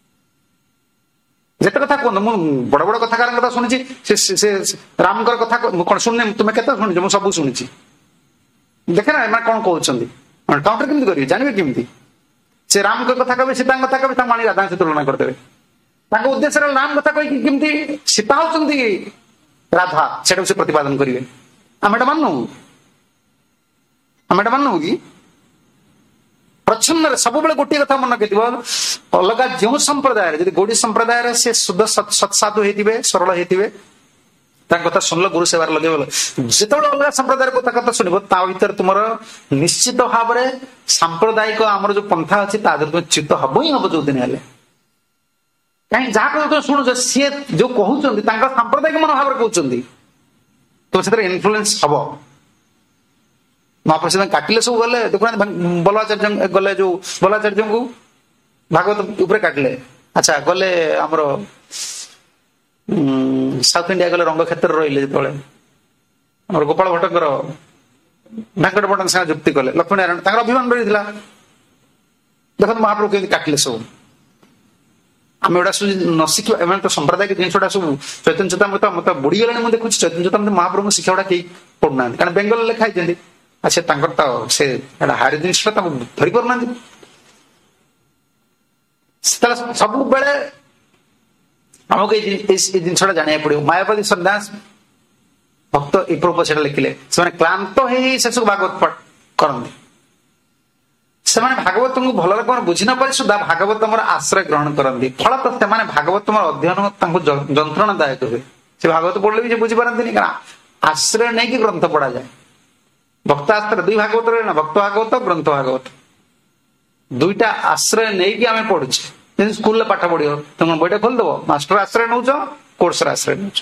जिते कथा कहते मुझे बड़ बड़ कथाकार कथा शुणी राम कथा कौन शुणी तुम्हें केते शुणी मुझे सब शुणी देखे ना कौन कहते काउंटर केमती करेंगे जानवे केमती से राम कथा कहे सीता कथा कहे मानी राधा से तुलना करदे उद्देश्य राम कथा कही केमती सीता होती राधा से से प्रतिपादन करेंगे आम एटा मानू आम एटा मानू कि प्रच्छन्न सब बेले गोटे कथा मन रखि अलग जो संप्रदाय जब गोड़ी संप्रदाय से शुद्ध सत्साधु होते सरल होते कथा शुणल गुरु सेवार लगे जिते अलग संप्रदाय कथा कथा शुण भर तुम निश्चित भाव में सांप्रदायिक आमर जो पंथा अच्छी तुम चित्त हम ही हम जो दिन हेले कहीं जहाँ तुम शुणुच सी जो कहते सांप्रदायिक मनोभाव कहते तुम से इनफ्लुएंस हम महाप्रसाद काटिले सब गले देखुना बलाचार्य गले जो बलाचार्य को भागवत ऊपर काटिले अच्छा गले आमर साउथ इंडिया गले रंग क्षेत्र रही जो गोपाल भट्टर वेंकट भट्ट साथ जुक्ति कले लक्ष्मी नारायण अभिमान रही देख महाप्रभु के काटिले सब आम एटा सब न शिखा तो सांप्रदायिक जिनसा सब चैतन्य चेता मत बुड़ी गले मुझे देखुची चैतन्य चेता महाप्रभु शिक्षा गुड़ा कहीं पढ़ुना कारण बेंगल लिखाई अच्छे तो से हारी जिनसा धरी पार ना सब बेले आमको जिनसा जाना पड़ो मायावादी सन्यास भक्त ए प्रभु से लिखिले से क्लांत हो शेष भागवत करते से भागवत को भल रकम बुझी न पारि सुधा भागवत आश्रय ग्रहण करती फलत से भागवत अध्ययन जंत्रणादायक हुए से भागवत पढ़ले भी बुझी पारती कारण आश्रय नहीं कि ग्रंथ पढ़ा जाए भक्त आश्रय दुई भागवत रहे भक्त भागवत ग्रंथ भागवत दुईटा आश्रय नहीं कि आम पढ़ुचे स्कूल पाठ पढ़ो तुम बईटा खोलदेव मास्टर आश्रय नौ कोर्स आश्रय नौ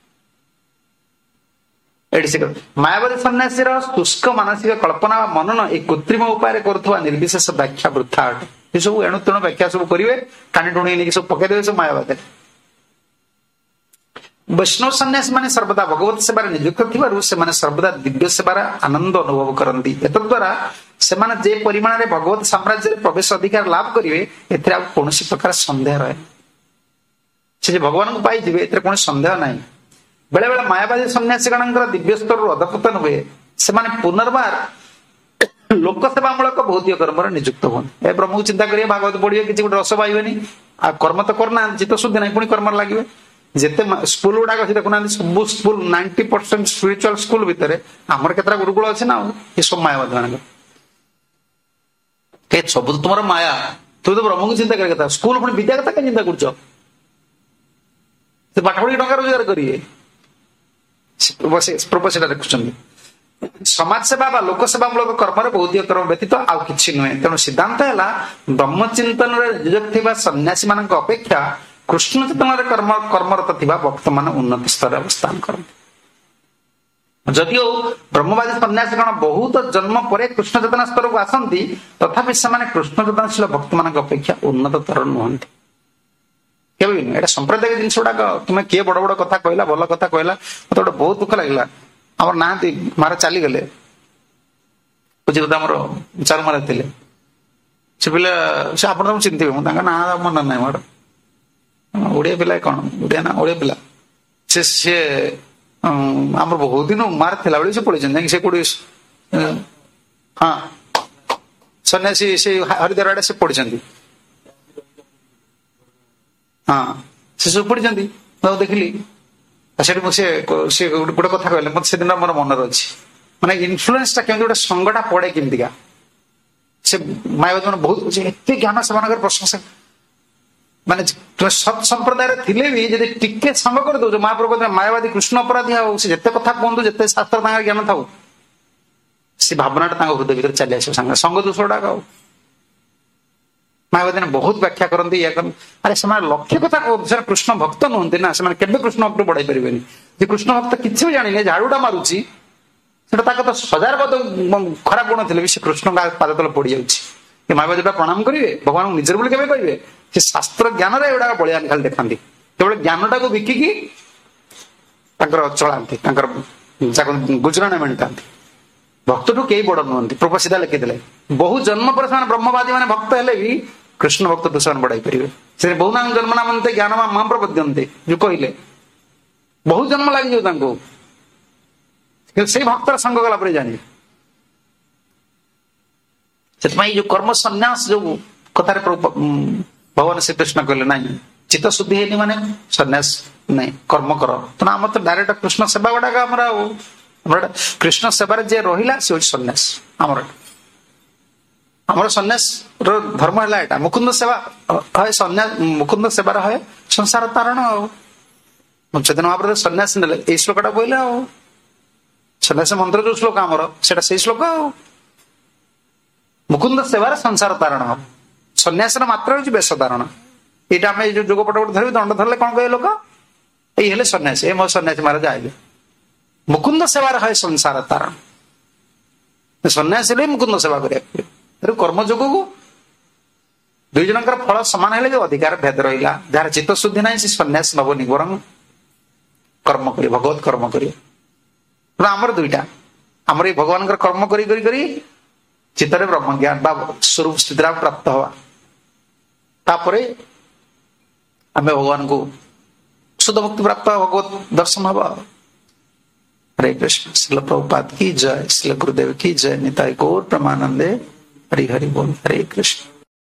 मायावादी सन्यासी शुष्क मानसिक कल्पना मनन एक कृत्रिम उपाय कर निर्विशेष व्याख्या वृथा अटे ये सब एणु तेणु व्याख्या सब करेंगे टाणी टुणी नहीं सब पकईदे सब मायावादी वैष्णव सन्यासी माने सर्वदा भगवत सेवार नियुक्त थी सर्वदा दिव्य सेवार आनंद अनुभव करती एतद्वारा से जे परिमाण में भगवत साम्राज्य प्रवेश अधिकार लाभ करेंगे ए कौन प्रकार सन्देह रहे से भगवान को पाई कौन सन्देह ना बेले बेले मायावादी सन्यासी गणଙ୍କର दिव्य स्तर अधपतन हुए से पुनर्बार लोकसेवामूलक भौतिक कर्म नियुक्त हुए ब्रह्म को चिंता करिए भागवत पढ़िए किसी गोटे रस पाइबेनि आ कर्म तो करना चित्त शुद्धि नहीं पुणी कर्म लगे जिते स्कूल गुड़ाक अच्छी देखुना सब school ninety percent spiritual school भितर आमर केतरा गुरुकुल अच्छे ना ये सब मायावादी मान सब तो तुम माया तुम तो ब्रह्म को चिंता कर स्कूल पुणी विद्या कथा क्या चिंता कर पाठ पढ़ी टका रोजगार करिए प्रोपोजल देखुं समाज सेवा बा लोक सेवामूलक कर्म भौतिक कर्म व्यतीत आउ किछि नुहे तेणु सिद्धांत है ब्रह्मचिंतन नियुक्त सन्यासी मान अपेक्षा कृष्ण चेतन कर्म कर्मरत थिबा भक्त मान उन्नति स्तर अवस्थान करते जदिओ ब्रह्मवादी सन्यासी गण बहुत जन्म पर कृष्ण चेतना स्तर को आसती तथापि से कृष्ण चेतनशील भक्त मान अपेक्षा उन्नत तर नुहंती केबे भी एटा संप्रदाय जिनस गुड़ाक तुम्हें किए बड़ बड़ कथा कहला भल कथा कहला मत गोटे बहुत दुख लगला आमर ना मारा चली गले पूजदामर चार मारा थे से पिला से आप चिंतिबे मु ना मन ना मोर ओडिया पिला कौन ओडिया ना ओडिया पिला से से आमर बहुत दिन मार थिला बेले से पड़ी से कोड़ी हाँ सन्यासी से हरिद्वार आड़े से पड़ी हाँ से सब पड़ी देखिली से गोटे कथा कहले मत से दिन मोर मन अच्छी माने इन्फ्लुएंस केमती गोटे संगटा पड़े केमतिका से मायावादी मैंने बहुत एत ज्ञान से प्रशंसा माने सत संप्रदाय थिले भी जदि टिके संग कर दो महाप्रभु मायावादी कृष्ण अपराधी आओ से जिते कथा कहतु जिते शास्त्र ज्ञान था से भावनाटा हृदय भीतर चली आस संग दोष गुड़ाक मायावादी ने बहुत व्याख्या करती या अरे से लक्ष्य कथा कहते कृष्ण भक्त नुहति ना से कृष्ण भक्त बढ़ाई पारे कृष्ण भक्त किसी भी जाने झाड़ूटा मारुची तो हजार पद खराब गुण थे से कृष्ण पाद तले पड़ जाऊँगी मायावादी प्रणाम करेंगे भगवान निजर बोली केवे कहे कि शास्त्र ज्ञान गुड़ा बलियान खाली देखा केवल ज्ञानटा को बिकिकी चलाती गुजराण मेटा भक्त ठू कई बड़ नुहति प्रभु सीधा लिखिले बहु जन्म पर ब्रह्मवादी मैंने भक्त हेले भी कृष्ण भक्त तो से बढ़ाई पारे से बहु नाम जन्म नामते ज्ञान मां प्रपद्यंते जो कहले बहु जन्म लगी से भक्तर संग गला पर जानी से जो कर्म संन्यास जो कथार भगवान श्री कृष्ण कहले ना चित्त शुद्धि है माने संन्यास नहीं कर्म कर तो आम तो डायरेक्ट कृष्ण सेवा गुड़ाक कृष्ण सेवार जे रहिला से संन्यास आमर आमर संन्यास धर्म है मुकुंद सेवा है संन्यास मुकुंद सेवार है संसार तारण चैतन्य महाप्रभु संन्यास ने यही श्लोकटा कहले आ सन्यास मंत्र जो श्लोक आमर से श्लोक मुकुंद सेवार संसार तारण सन्यास मात्र हूँ बेश धारण यहाँ आम जो जोगपट गोटे धरवी दंड धरले कौन कहे लोक ये सन्यासी ये मो सन्यासी महाराज आइले मुकुंद सेवार है संसार तारण सन्यासी मुकुंद सेवा कर कर्मयोग को दुई जन फल सामान है जो अधिकार भेद रहा जार चित्त शुद्धि ना से सन्यास नबनी वर कर्म कर भगवत कर्म कर आमर दुईटा आमर ये भगवान कर्म करी करी करी चित्तर ब्रह्म ज्ञान बा स्वरूप स्थिति प्राप्त हवा तापरे आम भगवान को शुद्ध मुक्ति प्राप्त भगवत दर्शन हवा। हरे कृष्ण। श्रील प्रभुपाद की जय। श्रील गुरुदेव की जय। निताई गौर प्रेमानंदे। हरि हरि बोल। हरे कृष्ण।